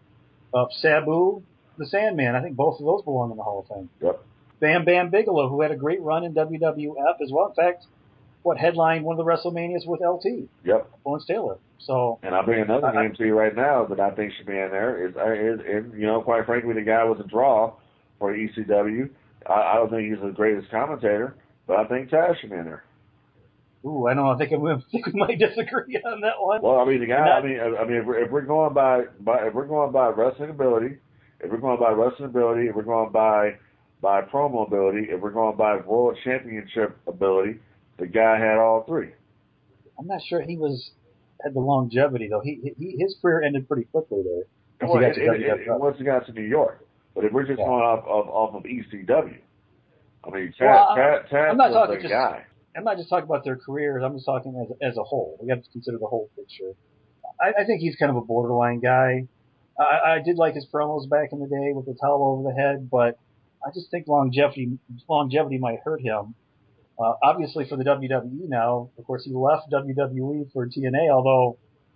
Uh, Sabu, the Sandman. I think both of those belong in the Hall of Fame. Yep. Bam Bam Bigelow, who had a great run in W W F as well. In fact, what headlined one of the WrestleManias with L T. Yep. Lawrence Taylor. So. And I'll bring another uh, name to you right now that I think should be in there. Is, is, is you know, quite frankly, the guy was a draw for E C W. I, I don't think he's the greatest commentator, but I think Taz should be in there. Ooh, I don't know. I think, I think we might disagree on that one. Well, I mean, the guy. Not, I mean, I mean, if we're, if we're going by, by, if we're going by wrestling ability, if we're going by wrestling ability, if we're going by by promo ability, if we're going by world championship ability, the guy had all three. I'm not sure he was had the longevity though. He, he his career ended pretty quickly there. Once, well, he, got it, it, it, once he got to New York, but if we're just yeah. going off of off of E C W, I mean, Taz, well, Taz, Taz I'm not was talking the just, guy. I'm not just talking about their careers. I'm just talking as as a whole. We have to consider the whole picture. I, I think he's kind of a borderline guy. I, I did like his promos back in the day with the towel over the head, but I just think longevity longevity might hurt him. Uh, obviously, for the W W E now, of course, he left W W E for T N A. Although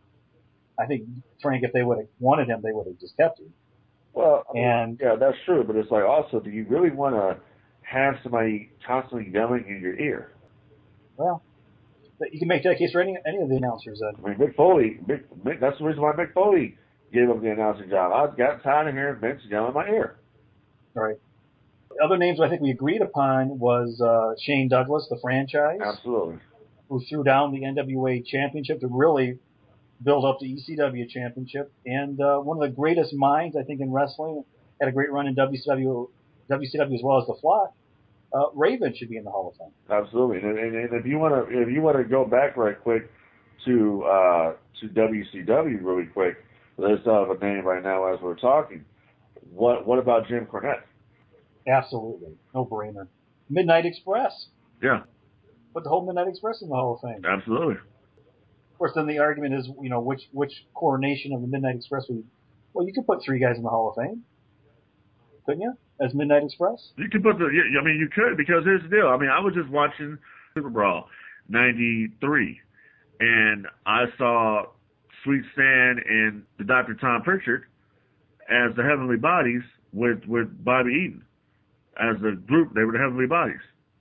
I think Frank, if they would have wanted him, they would have just kept him. Well, I mean, and yeah, that's true. But it's like also, do you really want to have somebody constantly yelling in your ear? Well, you can make that case for any any of the announcers. Then. I mean, Mick Foley. Mick, Mick, that's the reason why Mick Foley gave up the announcing job. I got tired of hearing Vince yelling in my ear. All right. Other names I think we agreed upon was uh, Shane Douglas, the franchise. Absolutely. Who threw down the N W A championship to really build up the E C W championship. And uh, one of the greatest minds, I think, in wrestling, had a great run in W C W, W C W as well as the Flock. Uh, Raven should be in the Hall of Fame. Absolutely. And, and, and if you want to, if you want to go back right quick to uh, to W C W really quick, let's have a name right now as we're talking. What what about Jim Cornette? Absolutely. No brainer. Midnight Express. Yeah. Put the whole Midnight Express in the Hall of Fame. Absolutely. Of course, then the argument is, you know, which which coronation of the Midnight Express would you, well, you could put three guys in the Hall of Fame. Couldn't you? As Midnight Express? You could put the, I mean, you could, because here's the deal. I mean, I was just watching Super Brawl ninety-three, and I saw Sweet Stan and the Doctor Tom Pritchard as the Heavenly Bodies with, with Bobby Eaton. As a group, they were the Heavenly Bodies.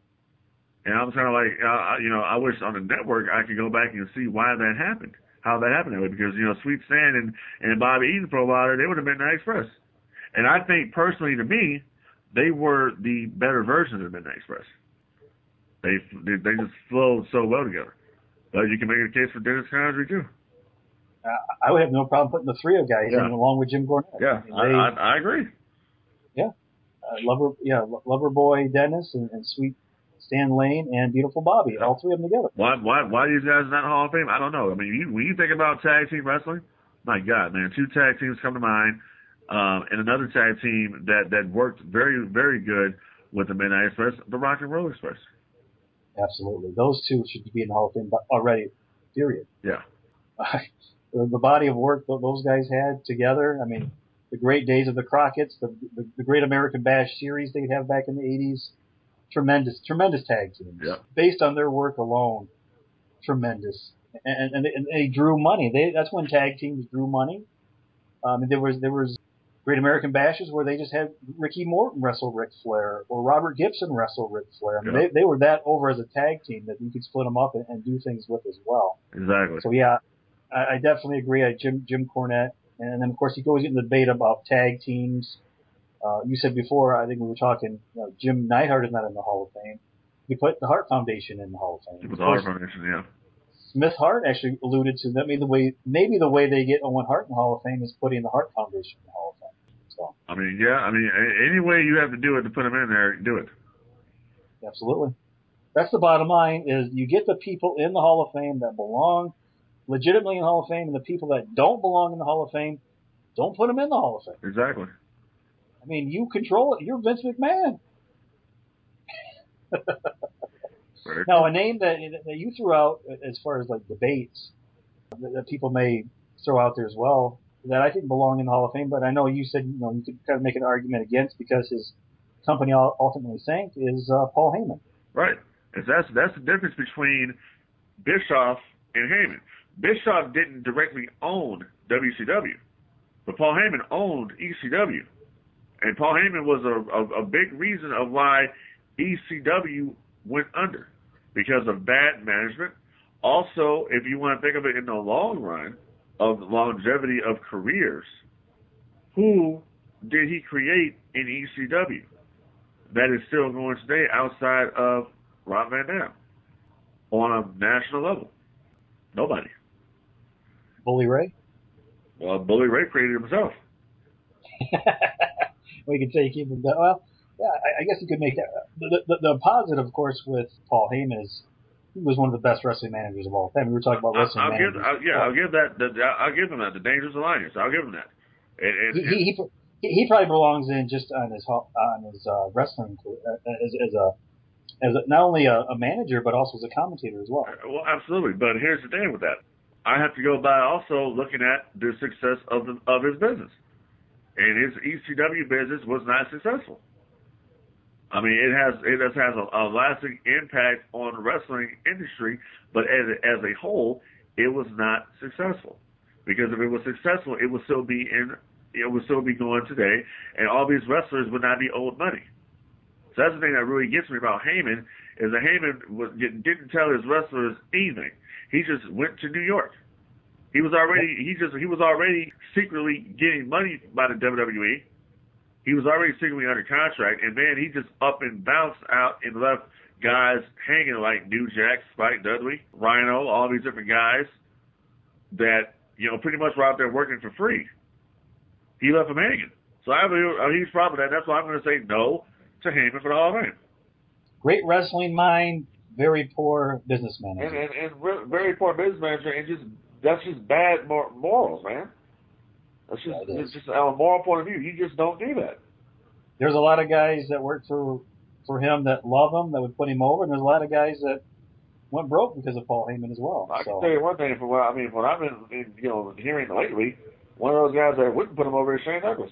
And I was kind of like, uh, you know, I wish on the network I could go back and see why that happened, how that happened that way. Because, you know, Sweet Stan and, and Bobby Eaton for a while, they would have been Midnight Express. And I think, personally, to me, they were the better version of the Midnight Express. They they just flowed so well together. But you can make a case for Dennis Condrey, too. Uh, I would have no problem putting the three of guys yeah. in along with Jim Cornette. Yeah, I, mean, I, they, I, I agree. Yeah. Uh, Lover, yeah, Loverboy Dennis and, and Sweet Stan Lane and Beautiful Bobby, yeah. all three of them together. Why why why these guys not in the Hall of Fame? I don't know. I mean, you, when you think about tag team wrestling, my God, man, two tag teams come to mind. Um, and another tag team that, that worked very, very good with the Midnight Express, the Rock and Roll Express. Absolutely. Those two should be in the Hall of Fame already, period. Yeah. Uh, the, the body of work that those guys had together, I mean, the great days of the Crockett's, the, the, the Great American Bash series they'd have back in the eighties, tremendous, tremendous tag teams. Yeah. Based on their work alone, tremendous. And, and, and they drew money. They, that's when tag teams drew money. Um, there was, there was, Great American Bashes where they just had Ricky Morton wrestle Ric Flair or Robert Gibson wrestle Ric Flair. I mean, yeah. they, they were that over as a tag team that you could split them up and, and do things with as well. Exactly. So, yeah, I, I definitely agree. I, Jim Jim Cornette. And then, of course, he goes into the debate about tag teams. Uh, you said before, I think we were talking, you know, Jim Neidhart is not in the Hall of Fame. He put the Hart Foundation in the Hall of Fame. It was the Hart Foundation, yeah. Smith Hart actually alluded to that. Maybe the way, maybe the way they get Owen Hart in the Hall of Fame is putting the Hart Foundation in the Hall of Fame. So. I mean, yeah, I mean, any way you have to do it to put them in there, do it. Absolutely. That's the bottom line, is you get the people in the Hall of Fame that belong legitimately in the Hall of Fame, and the people that don't belong in the Hall of Fame, don't put them in the Hall of Fame. Exactly. I mean, you control it. You're Vince McMahon. Now, a name that, that you threw out as far as like debates that, that people may throw out there as well, that I think belong in the Hall of Fame, but I know you said, you know, you could kind of make an argument against because his company ultimately sank, is uh, Paul Heyman. Right. It's, that's, that's the difference between Bischoff and Heyman. Bischoff didn't directly own W C W. But Paul Heyman owned E C W. And Paul Heyman was a, a, a big reason of why E C W went under, because of bad management. Also, if you want to think of it in the long run, of the longevity of careers, who did he create in E C W that is still going today outside of Rob Van Dam on a national level? Nobody. Bully Ray? Well, Bully Ray created himself. Well, you could say he came from that. Well, yeah, I, I guess you could make that. The, the, the positive, of course, with Paul Heyman is he was one of the best wrestling managers of all time. We were talking about wrestling I'll managers. Give, I'll, yeah, I'll give that. The, I'll give him that. The Dangerous Alliance. I'll give him that. And, and, he, he, he he probably belongs in just on his on his uh, wrestling as, as a as a, not only a, a manager but also as a commentator as well. Well, absolutely. But here's the thing with that. I have to go by also looking at the success of the, of his business. And his E C W business was not successful. I mean, it has it has, has a, a lasting impact on the wrestling industry, but as a, as a whole, it was not successful. Because if it was successful, it would still be in it would still be going today, and all these wrestlers would not be owed money. So that's the thing that really gets me about Heyman, is that Heyman was, didn't tell his wrestlers anything. He just went to New York. He was already he just he was already secretly getting money by the W W E. He was already secretly under contract, and then he just up and bounced out and left guys hanging like New Jack, Spike Dudley, Rhino, all these different guys that, you know, pretty much were out there working for free. He left them hanging. So I have a, a huge problem with that. That's why I'm going to say no to Heyman for the Hall of Fame. Great wrestling mind, very poor business manager. And, and, and re- very poor business manager, and just that's just bad mor- morals, man. That's just, yeah, it's just on a moral point of view. You just don't do that. There's a lot of guys that work for for him that love him, that would put him over, and there's a lot of guys that went broke because of Paul Heyman as well. I so. can tell you one thing. For what I mean, when I've been, in, you know, hearing lately, one of those guys that wouldn't put him over is Shane Douglas.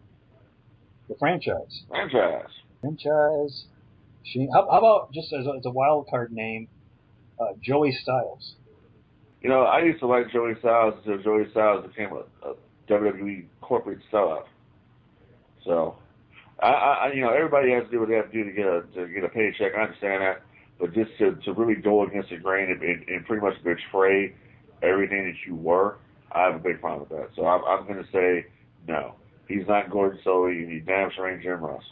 The franchise. Franchise. Franchise. She, how, how about just as a, as a wild card name, uh, Joey Styles? You know, I used to like Joey Styles until Joey Styles became a, a W W E corporate sellout. So, I, I, you know, everybody has to do what they have to do to get a to get a paycheck. I understand that, but just to, to really go against the grain and, and, and pretty much betray everything that you were, I have a big problem with that. So I'm, I'm going to say no. He's not Gordon Solie, and he damn sure ain't Jim Ross.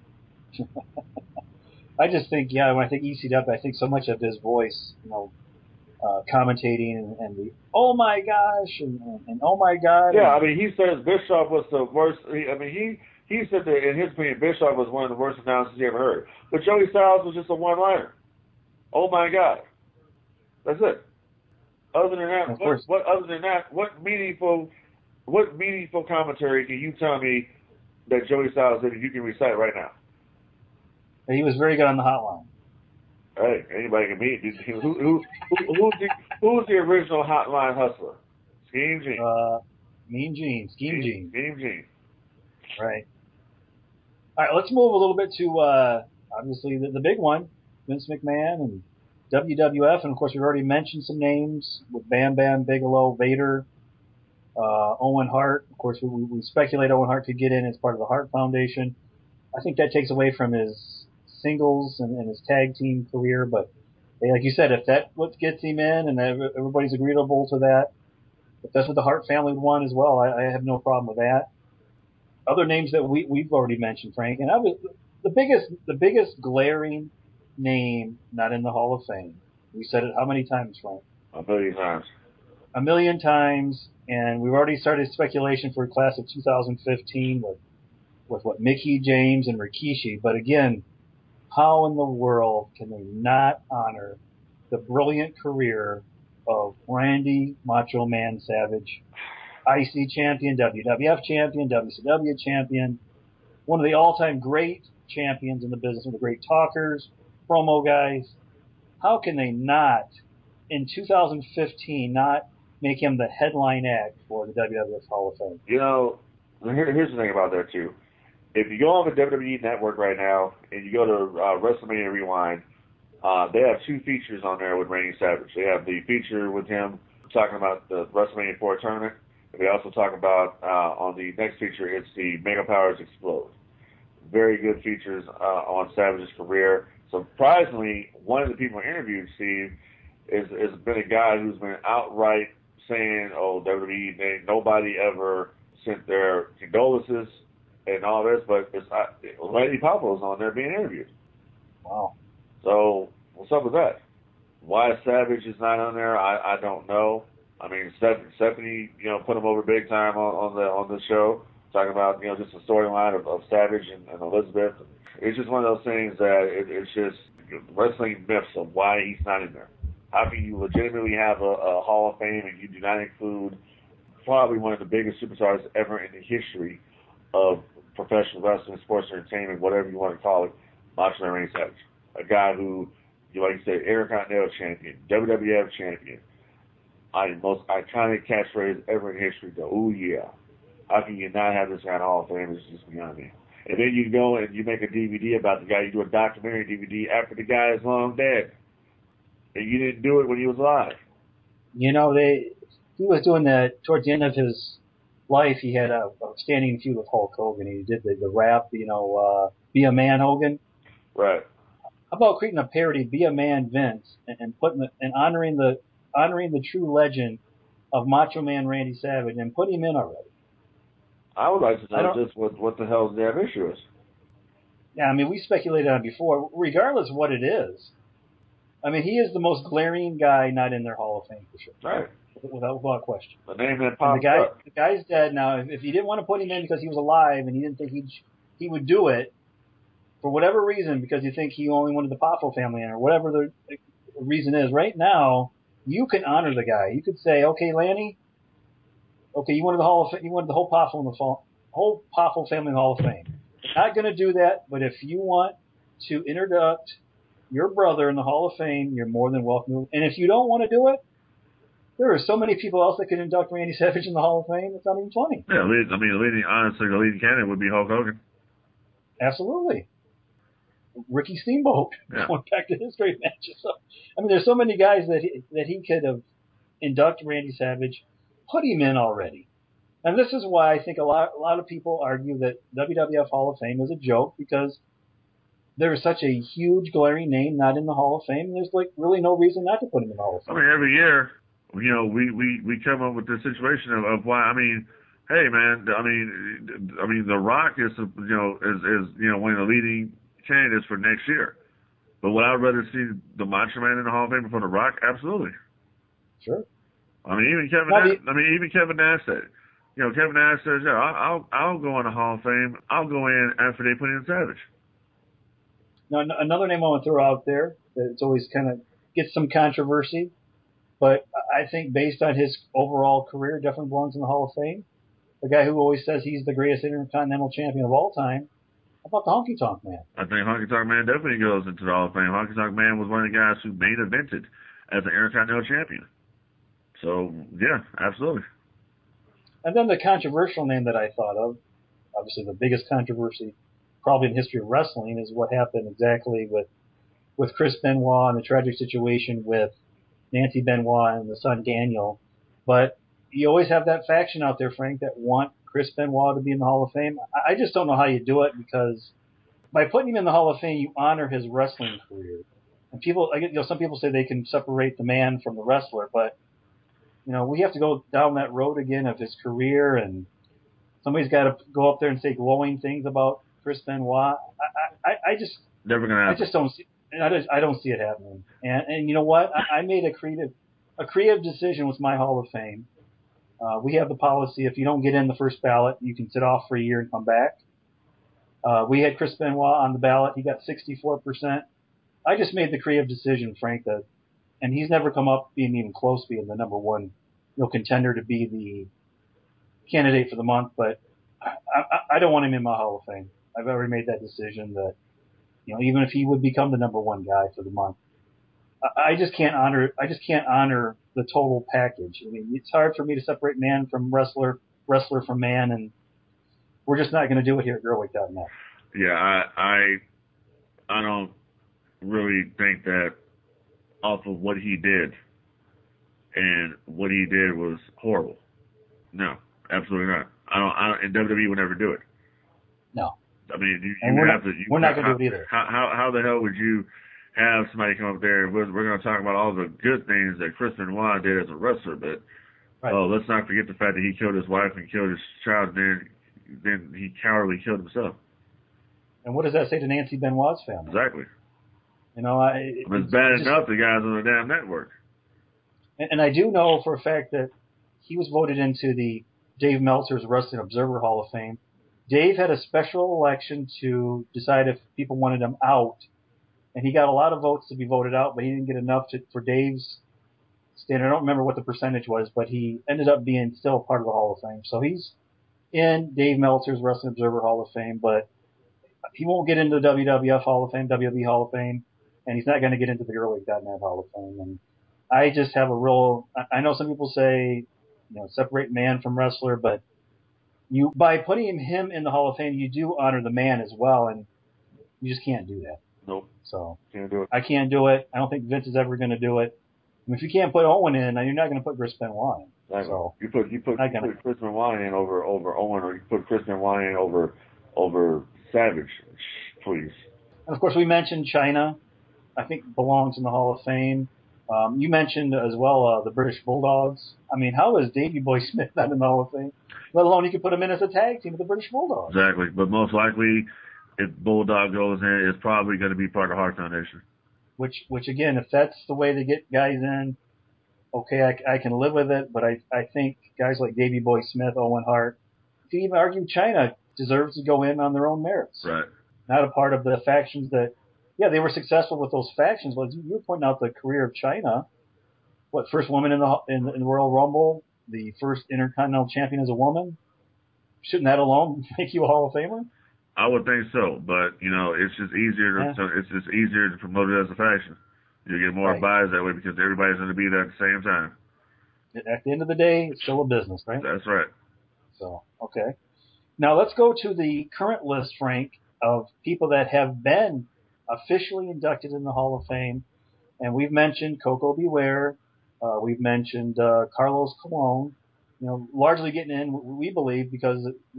I just think, yeah, when I think E C W, I think so much of his voice, you know, uh, commentating and, and the oh my gosh and, and, and oh my god. Yeah, and, I mean, he says Bischoff was the worst. He, I mean, he he said that in his opinion, Bischoff was one of the worst announcers he ever heard. But Joey Styles was just a one-liner. Oh my god, that's it. Other than that, what, what other than that, what meaningful, what meaningful commentary can you tell me that Joey Styles did that you can recite right now? He was very good on the hotline. Hey, anybody can beat. Who who who who's the who's the original hotline hustler? Scheme Gene. Uh, Mean Gene, Scheme Gene. Scheme Gene. Right. All right, let's move a little bit to uh, obviously the, the big one, Vince McMahon and W W F, and of course we've already mentioned some names with Bam Bam Bigelow, Vader, uh, Owen Hart. Of course, we, we speculate Owen Hart could get in as part of the Hart Foundation. I think that takes away from his singles and, and his tag team career, but hey, like you said, if that's what gets him in and everybody's agreeable to that, if that's what the Hart family would want as well, I, I have no problem with that. Other names that we, we've already mentioned, Frank, and I was, the biggest the biggest glaring name not in the Hall of Fame. We said it how many times, Frank? A million times. A million times, and we've already started speculation for a class of two thousand fifteen with with what Mickey James and Rikishi. But again, how in the world can they not honor the brilliant career of Randy Macho Man Savage, I C champion, W W F champion, W C W champion, one of the all-time great champions in the business, one of the great talkers, promo guys. How can they not, in two thousand fifteen, not make him the headline act for the W W F Hall of Fame? You know, here, here's the thing about that, too. If you go on the W W E Network right now and you go to uh, WrestleMania Rewind, uh, they have two features on there with Randy Savage. They have the feature with him talking about the WrestleMania four tournament. We also talk about uh, on the next feature, it's the Mega Powers Explode. Very good features uh, on Savage's career. Surprisingly, one of the people interviewed, Steve, is has been a guy who's been outright saying, "Oh, W W E, they, nobody ever sent their condolences and all this," but it's uh, Lady Popo's on there being interviewed. Wow. So what's up with that? Why Savage is not on there, I, I don't know. I mean, Stephanie, you know, put him over big time on, on the on the show, talking about, you know, just the storyline of, of Savage and, and Elizabeth. It's just one of those things that it, it's just wrestling myths of why he's not in there. How can you legitimately have a, a Hall of Fame and you do not include probably one of the biggest superstars ever in the history of professional wrestling, sports entertainment, whatever you want to call it, Macho Man Randy Savage, a guy who, you know, like you said, Intercontinental Champion, W W F Champion. I, most iconic catchphrase ever in history, though. Ooh, yeah. How can you not have this guy in the Hall of Fame? It's just beyond me. And then you go and you make a D V D about the guy. You do a documentary D V D after the guy is long dead. And you didn't do it when he was alive. You know, they he was doing that towards the end of his life. He had a, a standing feud with Hulk Hogan. He did the, the rap, you know, uh, Be a Man Hogan. Right. How about creating a parody, Be a Man Vince, and, and putting the, and honoring the honoring the true legend of Macho Man Randy Savage and put him in already. I would like to know just what, what the hell's the damn issue is. Yeah, I mean, we speculated on it before. Regardless of what it is, I mean, he is the most glaring guy not in their Hall of Fame for sure. Right. Without, without question. The name that pops and the guy, up. The guy's dead now. If, if you didn't want to put him in because he was alive and he didn't think he'd, he would do it, for whatever reason, because you think he only wanted the Poffo family in, or whatever the reason is, right now, you can honor the guy. You could say, okay, Lanny, okay, you wanted the Hall of, you wanted the whole Poffo in the fall, whole Poffo family in the Hall of Fame. Not going to do that, but if you want to introduct your brother in the Hall of Fame, you're more than welcome. And if you don't want to do it, there are so many people else that can induct Randy Savage in the Hall of Fame. It's not even funny. Yeah, I mean, the leading, honestly, the leading candidate would be Hulk Hogan. Absolutely. Ricky Steamboat, yeah. going back to his great matches. So, I mean, there's so many guys that he, that he could have inducted Randy Savage, put him in already. And this is why I think a lot, a lot of people argue that W W F Hall of Fame is a joke, because there is such a huge glaring name not in the Hall of Fame, and there's like really no reason not to put him in the Hall of Fame. I mean, every year, you know, we, we, we come up with this situation of, of why, I mean, hey man, I mean, I mean, The Rock is, you know, is, is, you know, one of the leading candidates for next year. But would I rather see the Macho Man in the Hall of Fame before The Rock? Absolutely. Sure. I mean, even Kevin, Nash, I mean, even Kevin Nash said, you know, Kevin Nash says, yeah, I'll, I'll, I'll go in the Hall of Fame. I'll go in after they put in Savage. Now, another name I want to throw out there that it's always kind of gets some controversy, but I think based on his overall career, definitely belongs in the Hall of Fame. The guy who always says he's the greatest Intercontinental Champion of all time. How about the Honky Tonk Man? I think Honky Tonk Man definitely goes into the Hall of Fame. Honky Tonk Man was one of the guys who main evented as an Intercontinental Champion. So, yeah, absolutely. And then the controversial name that I thought of, obviously the biggest controversy probably in the history of wrestling, is what happened exactly with with Chris Benoit and the tragic situation with Nancy Benoit and the son Daniel. But you always have that faction out there, Frank, that want Chris Benoit to be in the Hall of Fame. I just don't know how you do it, because by putting him in the Hall of Fame, you honor his wrestling career. And people, you know, some people say they can separate the man from the wrestler, but you know, we have to go down that road again of his career, and somebody's got to go up there and say glowing things about Chris Benoit. I, I, I just, never gonna happen. I just don't see, I just, I don't see it happening. And, and you know what? I, I made a creative, a creative decision with my Hall of Fame. Uh, we have the policy: if you don't get in the first ballot, you can sit off for a year and come back. Uh, we had Chris Benoit on the ballot; he got sixty-four percent. I just made the creative decision, Frank, that, and he's never come up being even close to being the number one, you know, contender to be the candidate for the month. But I, I, I don't want him in my Hall of Fame. I've already made that decision that, you know, even if he would become the number one guy for the month, I, I just can't honor. I just can't honor the total package. I mean, it's hard for me to separate man from wrestler, wrestler from man, and we're just not going to do it here at Gerwig dot net. Yeah, I, I, I don't really think that off of what he did, and what he did was horrible. No, Absolutely not. I don't. I don't and W W E would never do it. No. I mean, you, And you we're have not, to. You, we're not going to how, do it either. how, how how the hell would you have somebody come up there? We're, we're going to talk about all the good things that Chris Benoit did as a wrestler, but Right. oh, let's not forget the fact that he killed his wife and killed his child, and then then he cowardly killed himself. And what does that say to Nancy Benoit's family? Exactly. You know, I, it, It's bad it's enough just, the guys on the damn network. and, and I do know for a fact that he was voted into the Dave Meltzer's Wrestling Observer Hall of Fame. Dave had a special election to decide if people wanted him out, and he got a lot of votes to be voted out, but he didn't get enough to, for Dave's standard. I don't remember what the percentage was, but he ended up being still a part of the Hall of Fame. So he's in Dave Meltzer's Wrestling Observer Hall of Fame, but he won't get into the W W F Hall of Fame, W W E Hall of Fame, and he's not going to get into the Gerwig dot net Hall of Fame. And I just have a real, I know some people say, you know, separate man from wrestler, but you, by putting him in the Hall of Fame, you do honor the man as well, and you just can't do that. Nope. So Can't do it. I can't do it. I don't think Vince is ever going to do it. I mean, if you can't put Owen in, you're not going to put Chris Benoit in. Exactly. So you put you put, I you kinda, put Chris Benoit in over over Owen, or you put Chris Benoit in over over Savage, please. and of course, we mentioned China. I think belongs in the Hall of Fame. Um, you mentioned as well uh, the British Bulldogs. I mean, how is Davey Boy Smith not in the Hall of Fame? Let alone you could put him in as a tag team with the British Bulldogs. Exactly. But most likely, if Bulldog goes in, it's probably going to be part of Hart Foundation. Which, which again, if that's the way they get guys in, okay, I, I can live with it. But I, I think guys like Davey Boy Smith, Owen Hart, you can even argue China deserves to go in on their own merits. Right. Not a part of the factions that, yeah, they were successful with those factions. But you were pointing out the career of China. What, first woman in the in, in the Royal Rumble, the first Intercontinental Champion as a woman? Shouldn't that alone make you a Hall of Famer? I would think so, but you know, it's just easier to Yeah. it's just easier to promote it as a faction. You get more Right. buys that way because everybody's going to be there at the same time. At the end of the day, it's still a business, right? That's right. So, okay. Now let's go to the current list, Frank, of people that have been officially inducted in the Hall of Fame. And we've mentioned Coco Beware. Uh, we've mentioned uh, Carlos Colon. You know, largely getting in, we believe, because the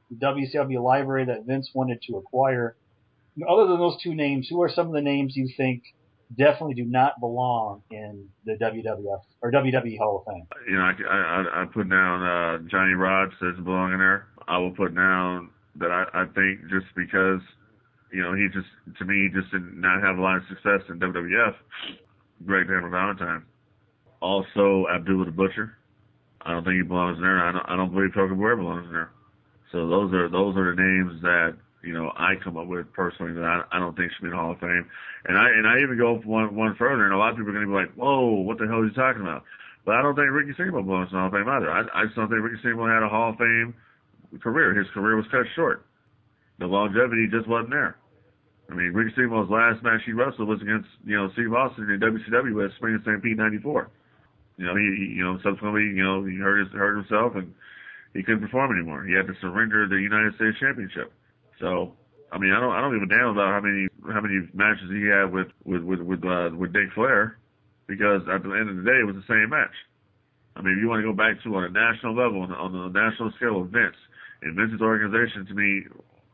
W C W library that Vince wanted to acquire. You know, other than those two names, who are some of the names you think definitely do not belong in the W W F or W W E Hall of Fame? You know, I I, I put down uh, Johnny Rodz doesn't belong in there. I will put down that I, I think just because you know he just to me he just did not have a lot of success in W W F. Greg Hammer Valentine. Also Abdullah the Butcher. I don't think he belongs in there. I don't I don't believe Coco Beware belongs in there. So those are those are the names that you know I come up with personally that I, I don't think should be in the Hall of Fame. And I and I even go one one further, and a lot of people are going to be like, "Whoa, what the hell are you talking about?" But I don't think Ricky Steamboat belongs in the Hall of Fame either. I, I just don't think Ricky Steamboat had a Hall of Fame career. His career was cut short. The longevity just wasn't there. I mean, Ricky Steamboat's last match he wrestled was against you know Steve Austin in W C W at Spring Stampede ninety-four. You know, he, he you know subsequently you know he hurt his, hurt himself and he couldn't perform anymore. He had to surrender the United States Championship. So, I mean, I don't, I don't give a damn about how many, how many matches he had with, with, with, with, uh, with Dick Flair, because at the end of the day, it was the same match. I mean, if you want to go back to on a national level, on, on the national scale of Vince, and Vince's organization to me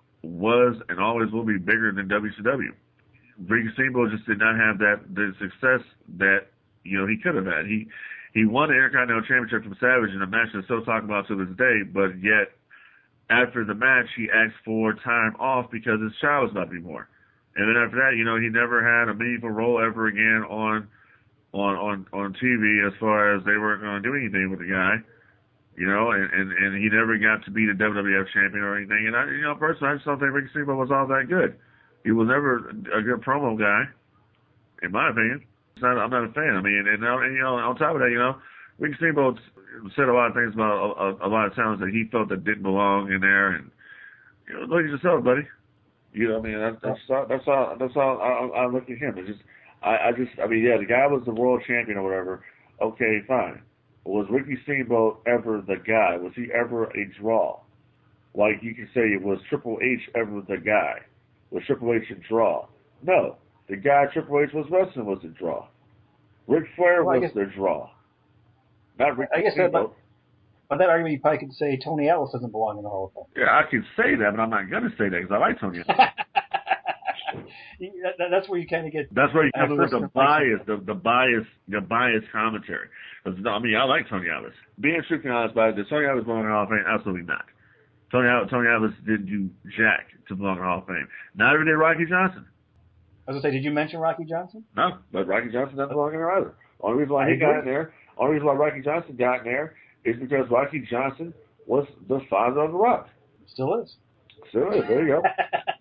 was and always will be bigger than W C W. Ricky Steamboat just did not have that, the success that, you know, he could have had. He, He won the Intercontinental Championship from Savage in a match that's still talked about to this day, but yet after the match he asked for time off because his child was about to be born. And then after that, you know, he never had a meaningful role ever again on on on, on T V as far as they weren't going to do anything with the guy. You know, and, and, and he never got to be the W W F champion or anything. And I, you know, personally, I just don't think Ricky Steamboat was all that good. He was never a good promo guy, in my opinion. Not, I'm not a fan. I mean, and, and you know, on top of that, you know, Ricky Steamboat said a lot of things about a, a, a lot of talents that he felt that didn't belong in there. And you know, look at yourself, buddy. You know, what I mean, that's that's all. That's all. That's all. I, I look at him. It's just, I, I just, I mean, yeah, the guy was the world champion or whatever. Okay, fine. Was Ricky Steamboat ever the guy? Was he ever a draw? Like you can say, was Triple H ever the guy? Was Triple H a draw? No. The guy Triple H was wrestling was the draw. Ric Flair Well, was guess, the draw. Not Ricky I guess that Steamboat. By that argument, you probably could say Tony Atlas doesn't belong in the Hall of Fame. Yeah, I can say that, but I'm not going to say that because I like Tony Atlas. that, that's where you kind of get. That's where you come in with the bias, the, the bias, the bias commentary. Because, I mean, I like Tony Atlas. Being strictly honest about it, does Tony Atlas belong in the Hall of Fame? Absolutely not. Tony Tony Atlas didn't do jack to belong in the Hall of Fame. Neither did Rocky Johnson. I was going to say, did you mention Rocky Johnson? No, but Rocky Johnson doesn't belong in there either. Only reason why I he agree. got in there, only reason why Rocky Johnson got in there is because Rocky Johnson was the father of The Rock. Still is. Still is. There you go.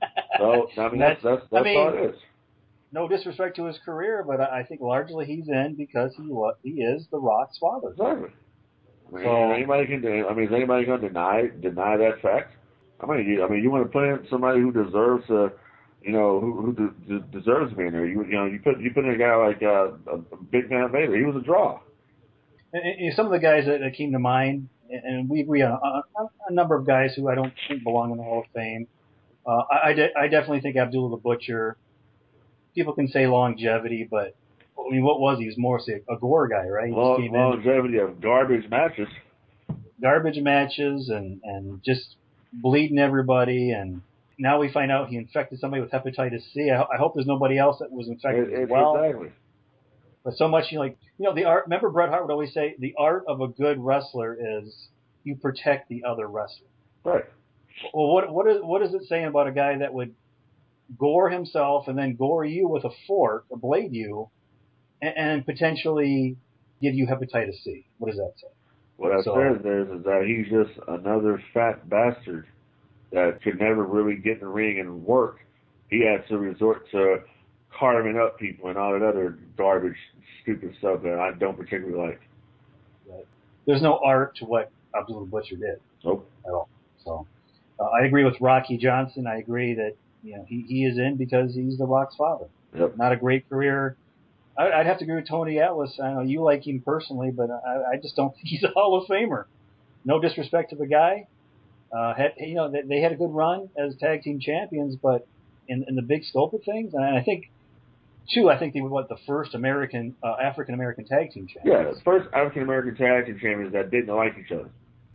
So, I mean, that's, that's, that's, that's I mean, all it is. No disrespect to his career, but I think largely he's in because he he is The Rock's father. Exactly. I mean, so, anybody can. I mean, is anybody going to deny deny that fact? I mean, you, I mean, you want to put in somebody who deserves to, you know, who, who de- de- deserves to be in there. You, you know, you put you put in a guy like uh, a Big Van Vader. He was a draw. And, and some of the guys that, that came to mind, and we agree on a, a number of guys who I don't think belong in the Hall of Fame. Uh, I, I, de- I definitely think Abdullah the Butcher. People can say longevity, but I mean, what was he? He was more say a gore guy, right? He Long, just came longevity of garbage matches. Garbage matches and, and just bleeding everybody. And now we find out he infected somebody with hepatitis C. I, I hope there's nobody else that was infected it, as well. Exactly. But so much, you know, like, you know, the art, remember Bret Hart would always say, the art of a good wrestler is you protect the other wrestler. Right. Well, what, what is, what is it saying about a guy that would gore himself and then gore you with a fork, or blade you, and, and potentially give you hepatitis C? What does that say? What that so, says is, is that he's just another fat bastard that could never really get in the ring and work. He had to resort to carving up people and all that other garbage, stupid stuff that I don't particularly like. Right. There's no art to what Abdullah the Butcher did. Nope. At all. So uh, I agree with Rocky Johnson. I agree that you know he, he is in because he's The Rock's father. Yep. Not a great career. I, I'd have to agree with Tony Atlas. I know you like him personally, but I, I just don't think he's a Hall of Famer. No disrespect to the guy. Uh, had, you know, they, they had a good run as tag team champions, but in, in the big scope of things, and I think, too, I think they were what the first American, uh, African American tag team champions. Yeah, the first African American tag team champions that didn't like each other.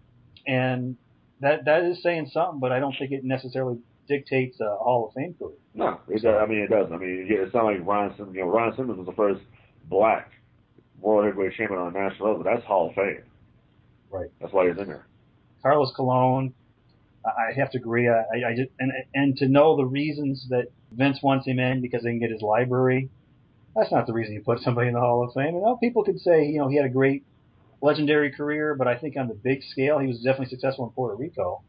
And that that is saying something, but I don't think it necessarily dictates a Hall of Fame career. No, it does. I mean, it doesn't. I mean, it's not like Ron Simmons. You know, Ron Simmons was the first black world heavyweight champion on a national level. That's Hall of Fame. Right. That's why he's in there. Carlos Colon, I have to agree. I, I just and and to know the reasons that Vince wants him in because they can get his library. That's not the reason you put somebody in the Hall of Fame. And well, people could say, you know, he had a great legendary career, but I think on the big scale, he was definitely successful in Puerto Rico.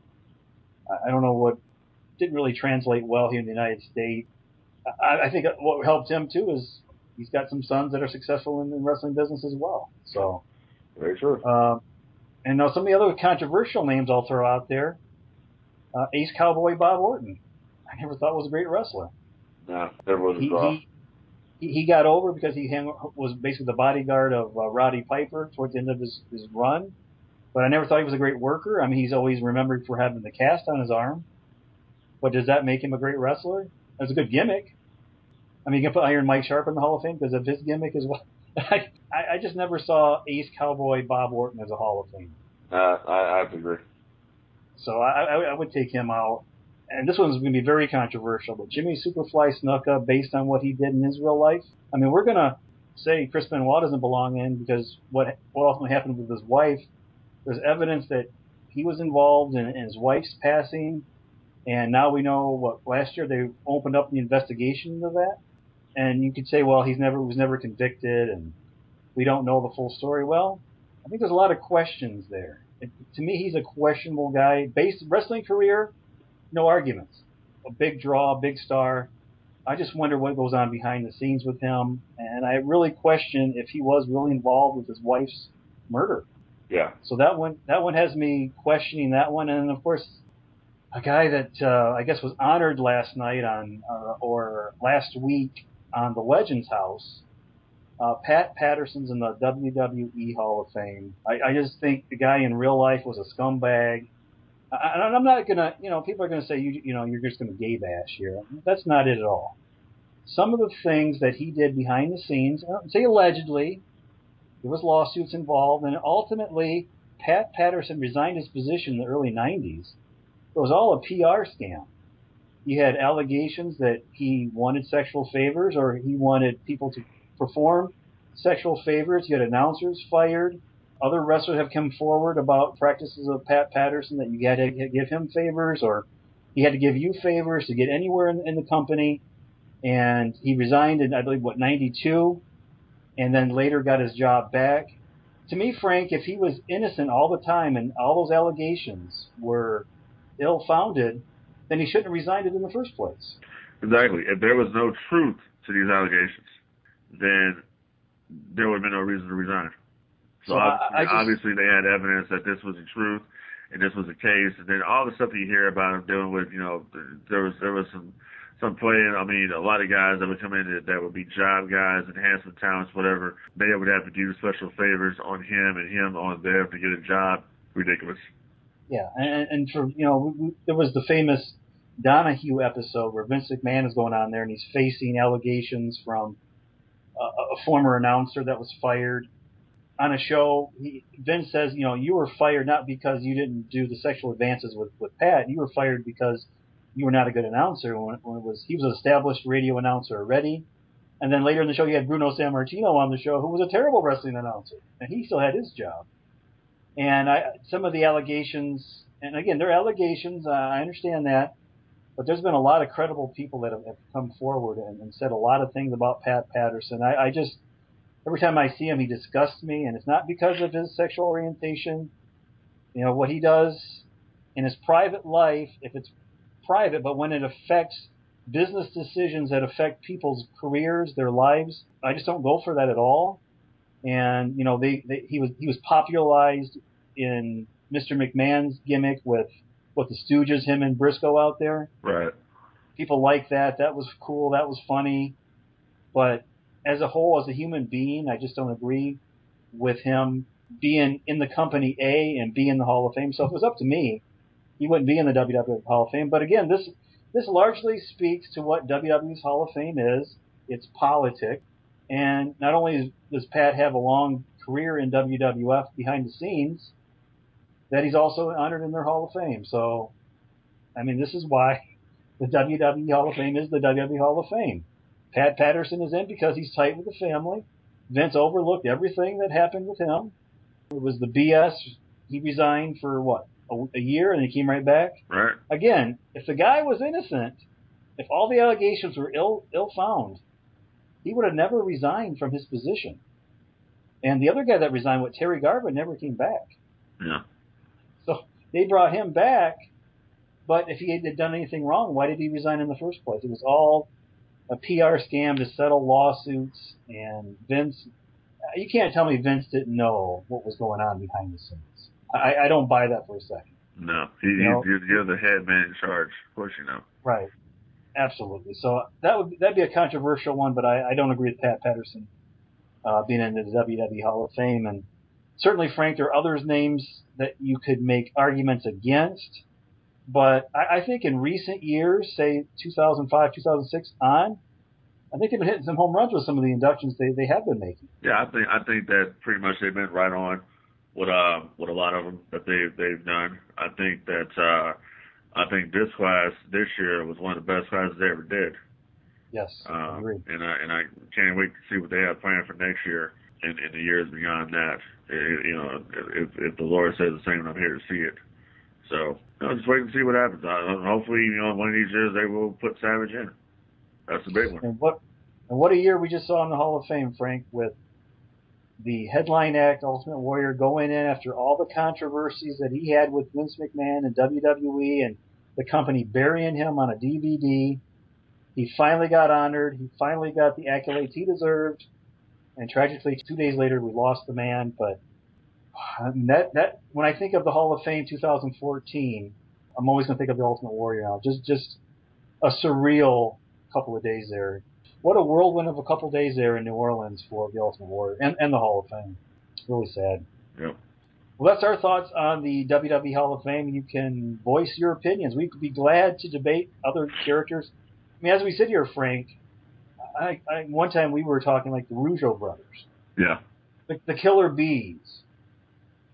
I don't know what didn't really translate well here in the United States. I, I think what helped him too is he's got some sons that are successful in the wrestling business as well. So very true. Um, and now some of the other controversial names I'll throw out there: uh, Ace Cowboy Bob Orton. I never thought was a great wrestler. No, never was a he, draw. He, he got over because he hang, was basically the bodyguard of uh, Roddy Piper towards the end of his, his run. But I never thought he was a great worker. I mean, he's always remembered for having the cast on his arm. But does that make him a great wrestler? That's a good gimmick. I mean, you can put Iron Mike Sharp in the Hall of Fame because of his gimmick as well. I, I just never saw Ace Cowboy Bob Orton as a Hall of Fame. Uh, I, I have to agree. So I, I, I would take him out. And this one's going to be very controversial, but Jimmy Superfly Snuka, based on what he did in his real life, I mean, we're going to say Chris Benoit doesn't belong in because what what ultimately happened with his wife, there's evidence that he was involved in, in his wife's passing, and now we know what last year they opened up the investigation into that, and you could say, well, he's never was never convicted, and we don't know the full story. Well, I think there's a lot of questions there. It, to me, he's a questionable guy. Based wrestling career, no arguments. A big draw, big star. I just wonder what goes on behind the scenes with him, and I really question if he was really involved with his wife's murder. Yeah. So that one, that one has me questioning that one, and of course, a guy that uh, I guess was honored last night on uh, or last week on the Legends House. Uh, Pat Patterson's in the W W E Hall of Fame. I, I just think the guy in real life was a scumbag. I, I'm not gonna, you know, people are gonna say you, you know, you're just gonna gay bash here. That's not it at all. Some of the things that he did behind the scenes, say allegedly, there was lawsuits involved, and ultimately Pat Patterson resigned his position in the early nineties, it was all a P R scam. You had allegations that he wanted sexual favors or he wanted people to perform sexual favors. You had announcers fired. Other wrestlers have come forward about practices of Pat Patterson that you had to give him favors or he had to give you favors to get anywhere in, in the company. And he resigned in, I believe, what, ninety-two, and then later got his job back. To me, Frank, if he was innocent all the time and all those allegations were ill-founded, then he shouldn't have resigned it in the first place. Exactly. If there was no truth to these allegations, then there would have been no reason to resign. So, so obviously, I, I just, obviously they had evidence that this was the truth and this was the case. And then all the stuff that you hear about him dealing with, you know, there was there was some some playing. I mean, a lot of guys that would come in that, that would be job guys, enhancement talents, whatever. They would have to do special favors on him and him on them to get a job. Ridiculous. Yeah, and, and for, you know, we, there was the famous Donahue episode where Vince McMahon is going on there and he's facing allegations from a, a former announcer that was fired. On a show, he, Vince says, you know, you were fired not because you didn't do the sexual advances with, with Pat. You were fired because you were not a good announcer. When, when it was, he was an established radio announcer already. And then later in the show, you had Bruno Sammartino on the show, who was a terrible wrestling announcer, and he still had his job. And I, some of the allegations, and again, they're allegations. Uh, I understand that, but there's been a lot of credible people that have, have come forward and, and said a lot of things about Pat Patterson. I, I just Every time I see him, he disgusts me, and it's not because of his sexual orientation. You know, what he does in his private life, if it's private, but when it affects business decisions that affect people's careers, their lives, I just don't go for that at all. And, you know, they, they he was he was popularized in Mister McMahon's gimmick with, with the Stooges, him and Briscoe out there. Right. People like that. That was cool. That was funny. But as a whole, as a human being, I just don't agree with him being in the company A and being in the Hall of Fame. So if it was up to me, he wouldn't be in the W W F Hall of Fame. But again, this this largely speaks to what W W E's Hall of Fame is. It's politics. And not only does Pat have a long career in W W F behind the scenes, that he's also honored in their Hall of Fame. So, I mean, this is why the W W E Hall of Fame is the W W E Hall of Fame. Pat Patterson is in because he's tight with the family. Vince overlooked everything that happened with him. It was the B S. He resigned for, what, a, a year, and he came right back? Right. Again, if the guy was innocent, if all the allegations were ill, ill-found, he would have never resigned from his position. And the other guy that resigned, what, Terry Garvin, never came back. Yeah. So they brought him back, but if he had done anything wrong, why did he resign in the first place? It was all a P R scam to settle lawsuits, and Vince, you can't tell me Vince didn't know what was going on behind the scenes. I, I don't buy that for a second. No, he, you know, you're, you're the head man in charge. Of course you know. Right. Absolutely. So that would that'd be a controversial one, but I, I don't agree with Pat Patterson uh, being in the W W E Hall of Fame. And certainly, Frank, there are others names that you could make arguments against. But I, I think in recent years, say two thousand five, two thousand six on, I think they've been hitting some home runs with some of the inductions they, they have been making. Yeah, I think I think that pretty much they've been right on with uh with a lot of them that they they've done. I think that uh, I think this class this year was one of the best classes they ever did. Yes, um, I agree. And I and I can't wait to see what they have planned for next year and, and the years beyond that. It, you know, if if the Lord says the same, I'm here to see it. So you know, just wait and see what happens. Uh, hopefully, you know, one of these years they will put Savage in. That's the big one. And what and what a year we just saw in the Hall of Fame, Frank, with the headline act, Ultimate Warrior, going in after all the controversies that he had with Vince McMahon and W W E and the company burying him on a D V D. He finally got honored. He finally got the accolades he deserved. And tragically, two days later, we lost the man. But that that when I think of the Hall of Fame twenty fourteen, I'm always going to think of the Ultimate Warrior now. Just just a surreal couple of days there. What a whirlwind of a couple of days there in New Orleans for the Ultimate Warrior and, and the Hall of Fame. It's really sad. Yep. Well, that's our thoughts on the W W E Hall of Fame. You can voice your opinions. We could be glad to debate other characters. I mean, as we sit here, Frank, I, I, one time we were talking like the Rougeau brothers. Yeah. The, the Killer Bees.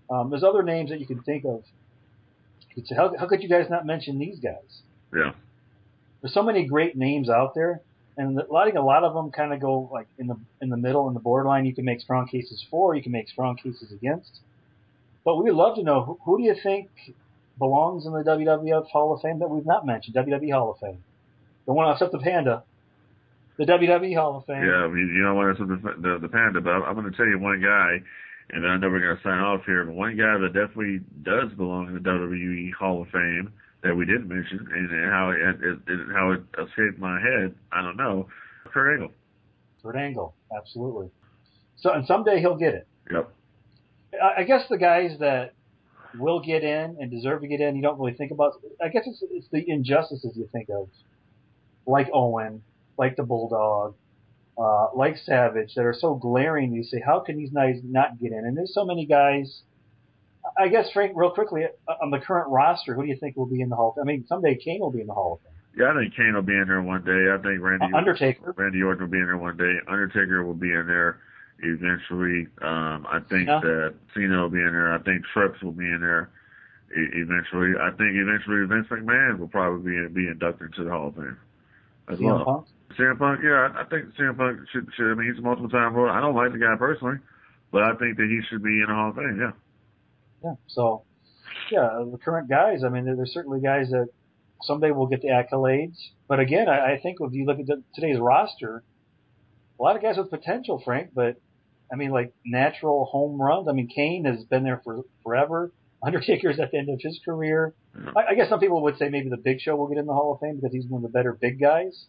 Um, there's other names that you can think of. You could say, how, how could you guys not mention these guys? Yeah. There's so many great names out there, and a lot, a lot of them kind of go like in the in the middle, in the borderline. You can make strong cases for, you can make strong cases against. But we would love to know, who, who do you think belongs in the W W F Hall of Fame that we've not mentioned? W W E Hall of Fame. The one except the Panda. The W W E Hall of Fame. Yeah, you you know what? That's the, the, the Panda, but I'm going to tell you one guy, and then I know we're going to sign off here, but one guy that definitely does belong in the W W E Hall of Fame that we didn't mention, and, and how it, it, it how it escaped my head, I don't know, Kurt Angle. Kurt Angle, absolutely. So, and someday he'll get it. Yep. I, I guess the guys that will get in and deserve to get in, you don't really think about. I guess it's, it's the injustices you think of, like Owen, like the Bulldog, uh, like Savage, that are so glaring. You say, how can these guys not get in? And there's so many guys. I guess, Frank, real quickly, on the current roster, who do you think will be in the Hall of Fame? I mean, someday Kane will be in the Hall of Fame. Yeah, I think Kane will be in there one day. I think Randy Undertaker. Randy Orton will be in there one day. Undertaker will be in there eventually. Um, I think Cena. that Cena will be in there. I think Trips will be in there e- eventually. I think eventually Vince McMahon will probably be, be inducted into the Hall of Fame as C M well. Punk? C M Punk, yeah, I, I think C M Punk should, should. I mean, he's a multiple time voter. I don't like the guy personally, but I think that he should be in the Hall of Fame. Yeah. Yeah. So, yeah, the current guys. I mean, there, there's certainly guys that someday will get the accolades. But again, I, I think if you look at the, today's roster, a lot of guys with potential, Frank. But I mean, like natural home runs. I mean, Kane has been there for forever. Undertaker's at the end of his career. yeah. I, I guess some people would say maybe the Big Show will get in the Hall of Fame because he's one of the better big guys.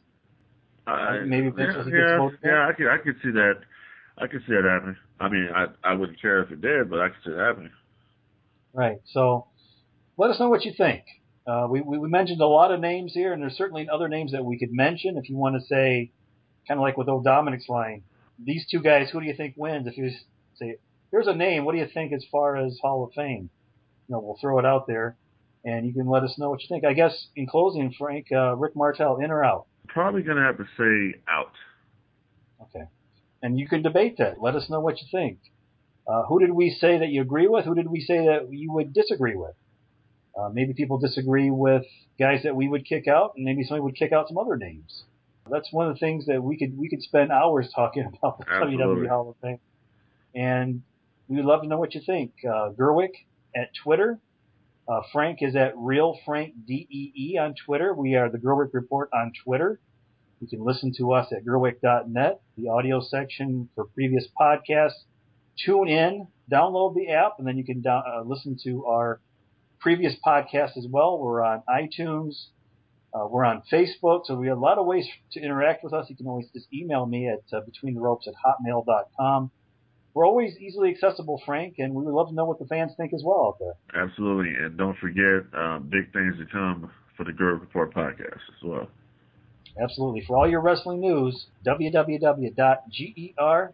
I, maybe yeah, eventually he yeah, gets voted in. yeah. I could, I could see that. I could see that happening. I mean, I, I wouldn't care if it did, but I could see it happening. Right. So, let us know what you think. Uh, we, we mentioned a lot of names here, and there's certainly other names that we could mention if you want to say, kind of like with old Dominic's line, these two guys, who do you think wins? If you say, here's a name, what do you think as far as Hall of Fame? You know, we'll throw it out there, and you can let us know what you think. I guess in closing, Frank, uh, Rick Martel, in or out? Probably going to have to say out. Okay. And you can debate that. Let us know what you think. Uh, who did we say that you agree with? Who did we say that you would disagree with? Uh, maybe people disagree with guys that we would kick out, and maybe somebody would kick out some other names. That's one of the things that we could we could spend hours talking about the W W E Hall of Fame. And we would love to know what you think. Uh, Gerwick at Twitter. Uh, Frank is at Real Frank D E E on Twitter. We are the Gerwick Report on Twitter. You can listen to us at gerwick dot net, the audio section for previous podcasts. Tune in, download the app, and then you can down, uh, listen to our previous podcasts as well. We're on iTunes. Uh, we're on Facebook. So we have a lot of ways to interact with us. You can always just email me at uh, between the ropes at hotmail dot com. We're always easily accessible, Frank, and we would love to know what the fans think as well out there. Absolutely. And don't forget, um, big things to come for the Gerwick Report podcast as well. Absolutely. For all your wrestling news, w w w dot gerweck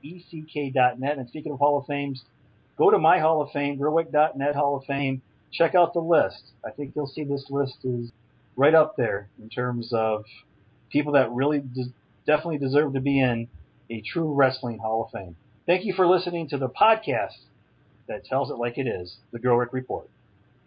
dot net. And speaking of Hall of Fames, go to my Hall of Fame, gerwick dot net Hall of Fame. Check out the list. I think you'll see this list is right up there in terms of people that really des- definitely deserve to be in a true wrestling Hall of Fame. Thank you for listening to the podcast that tells it like it is, the Gerwick Report.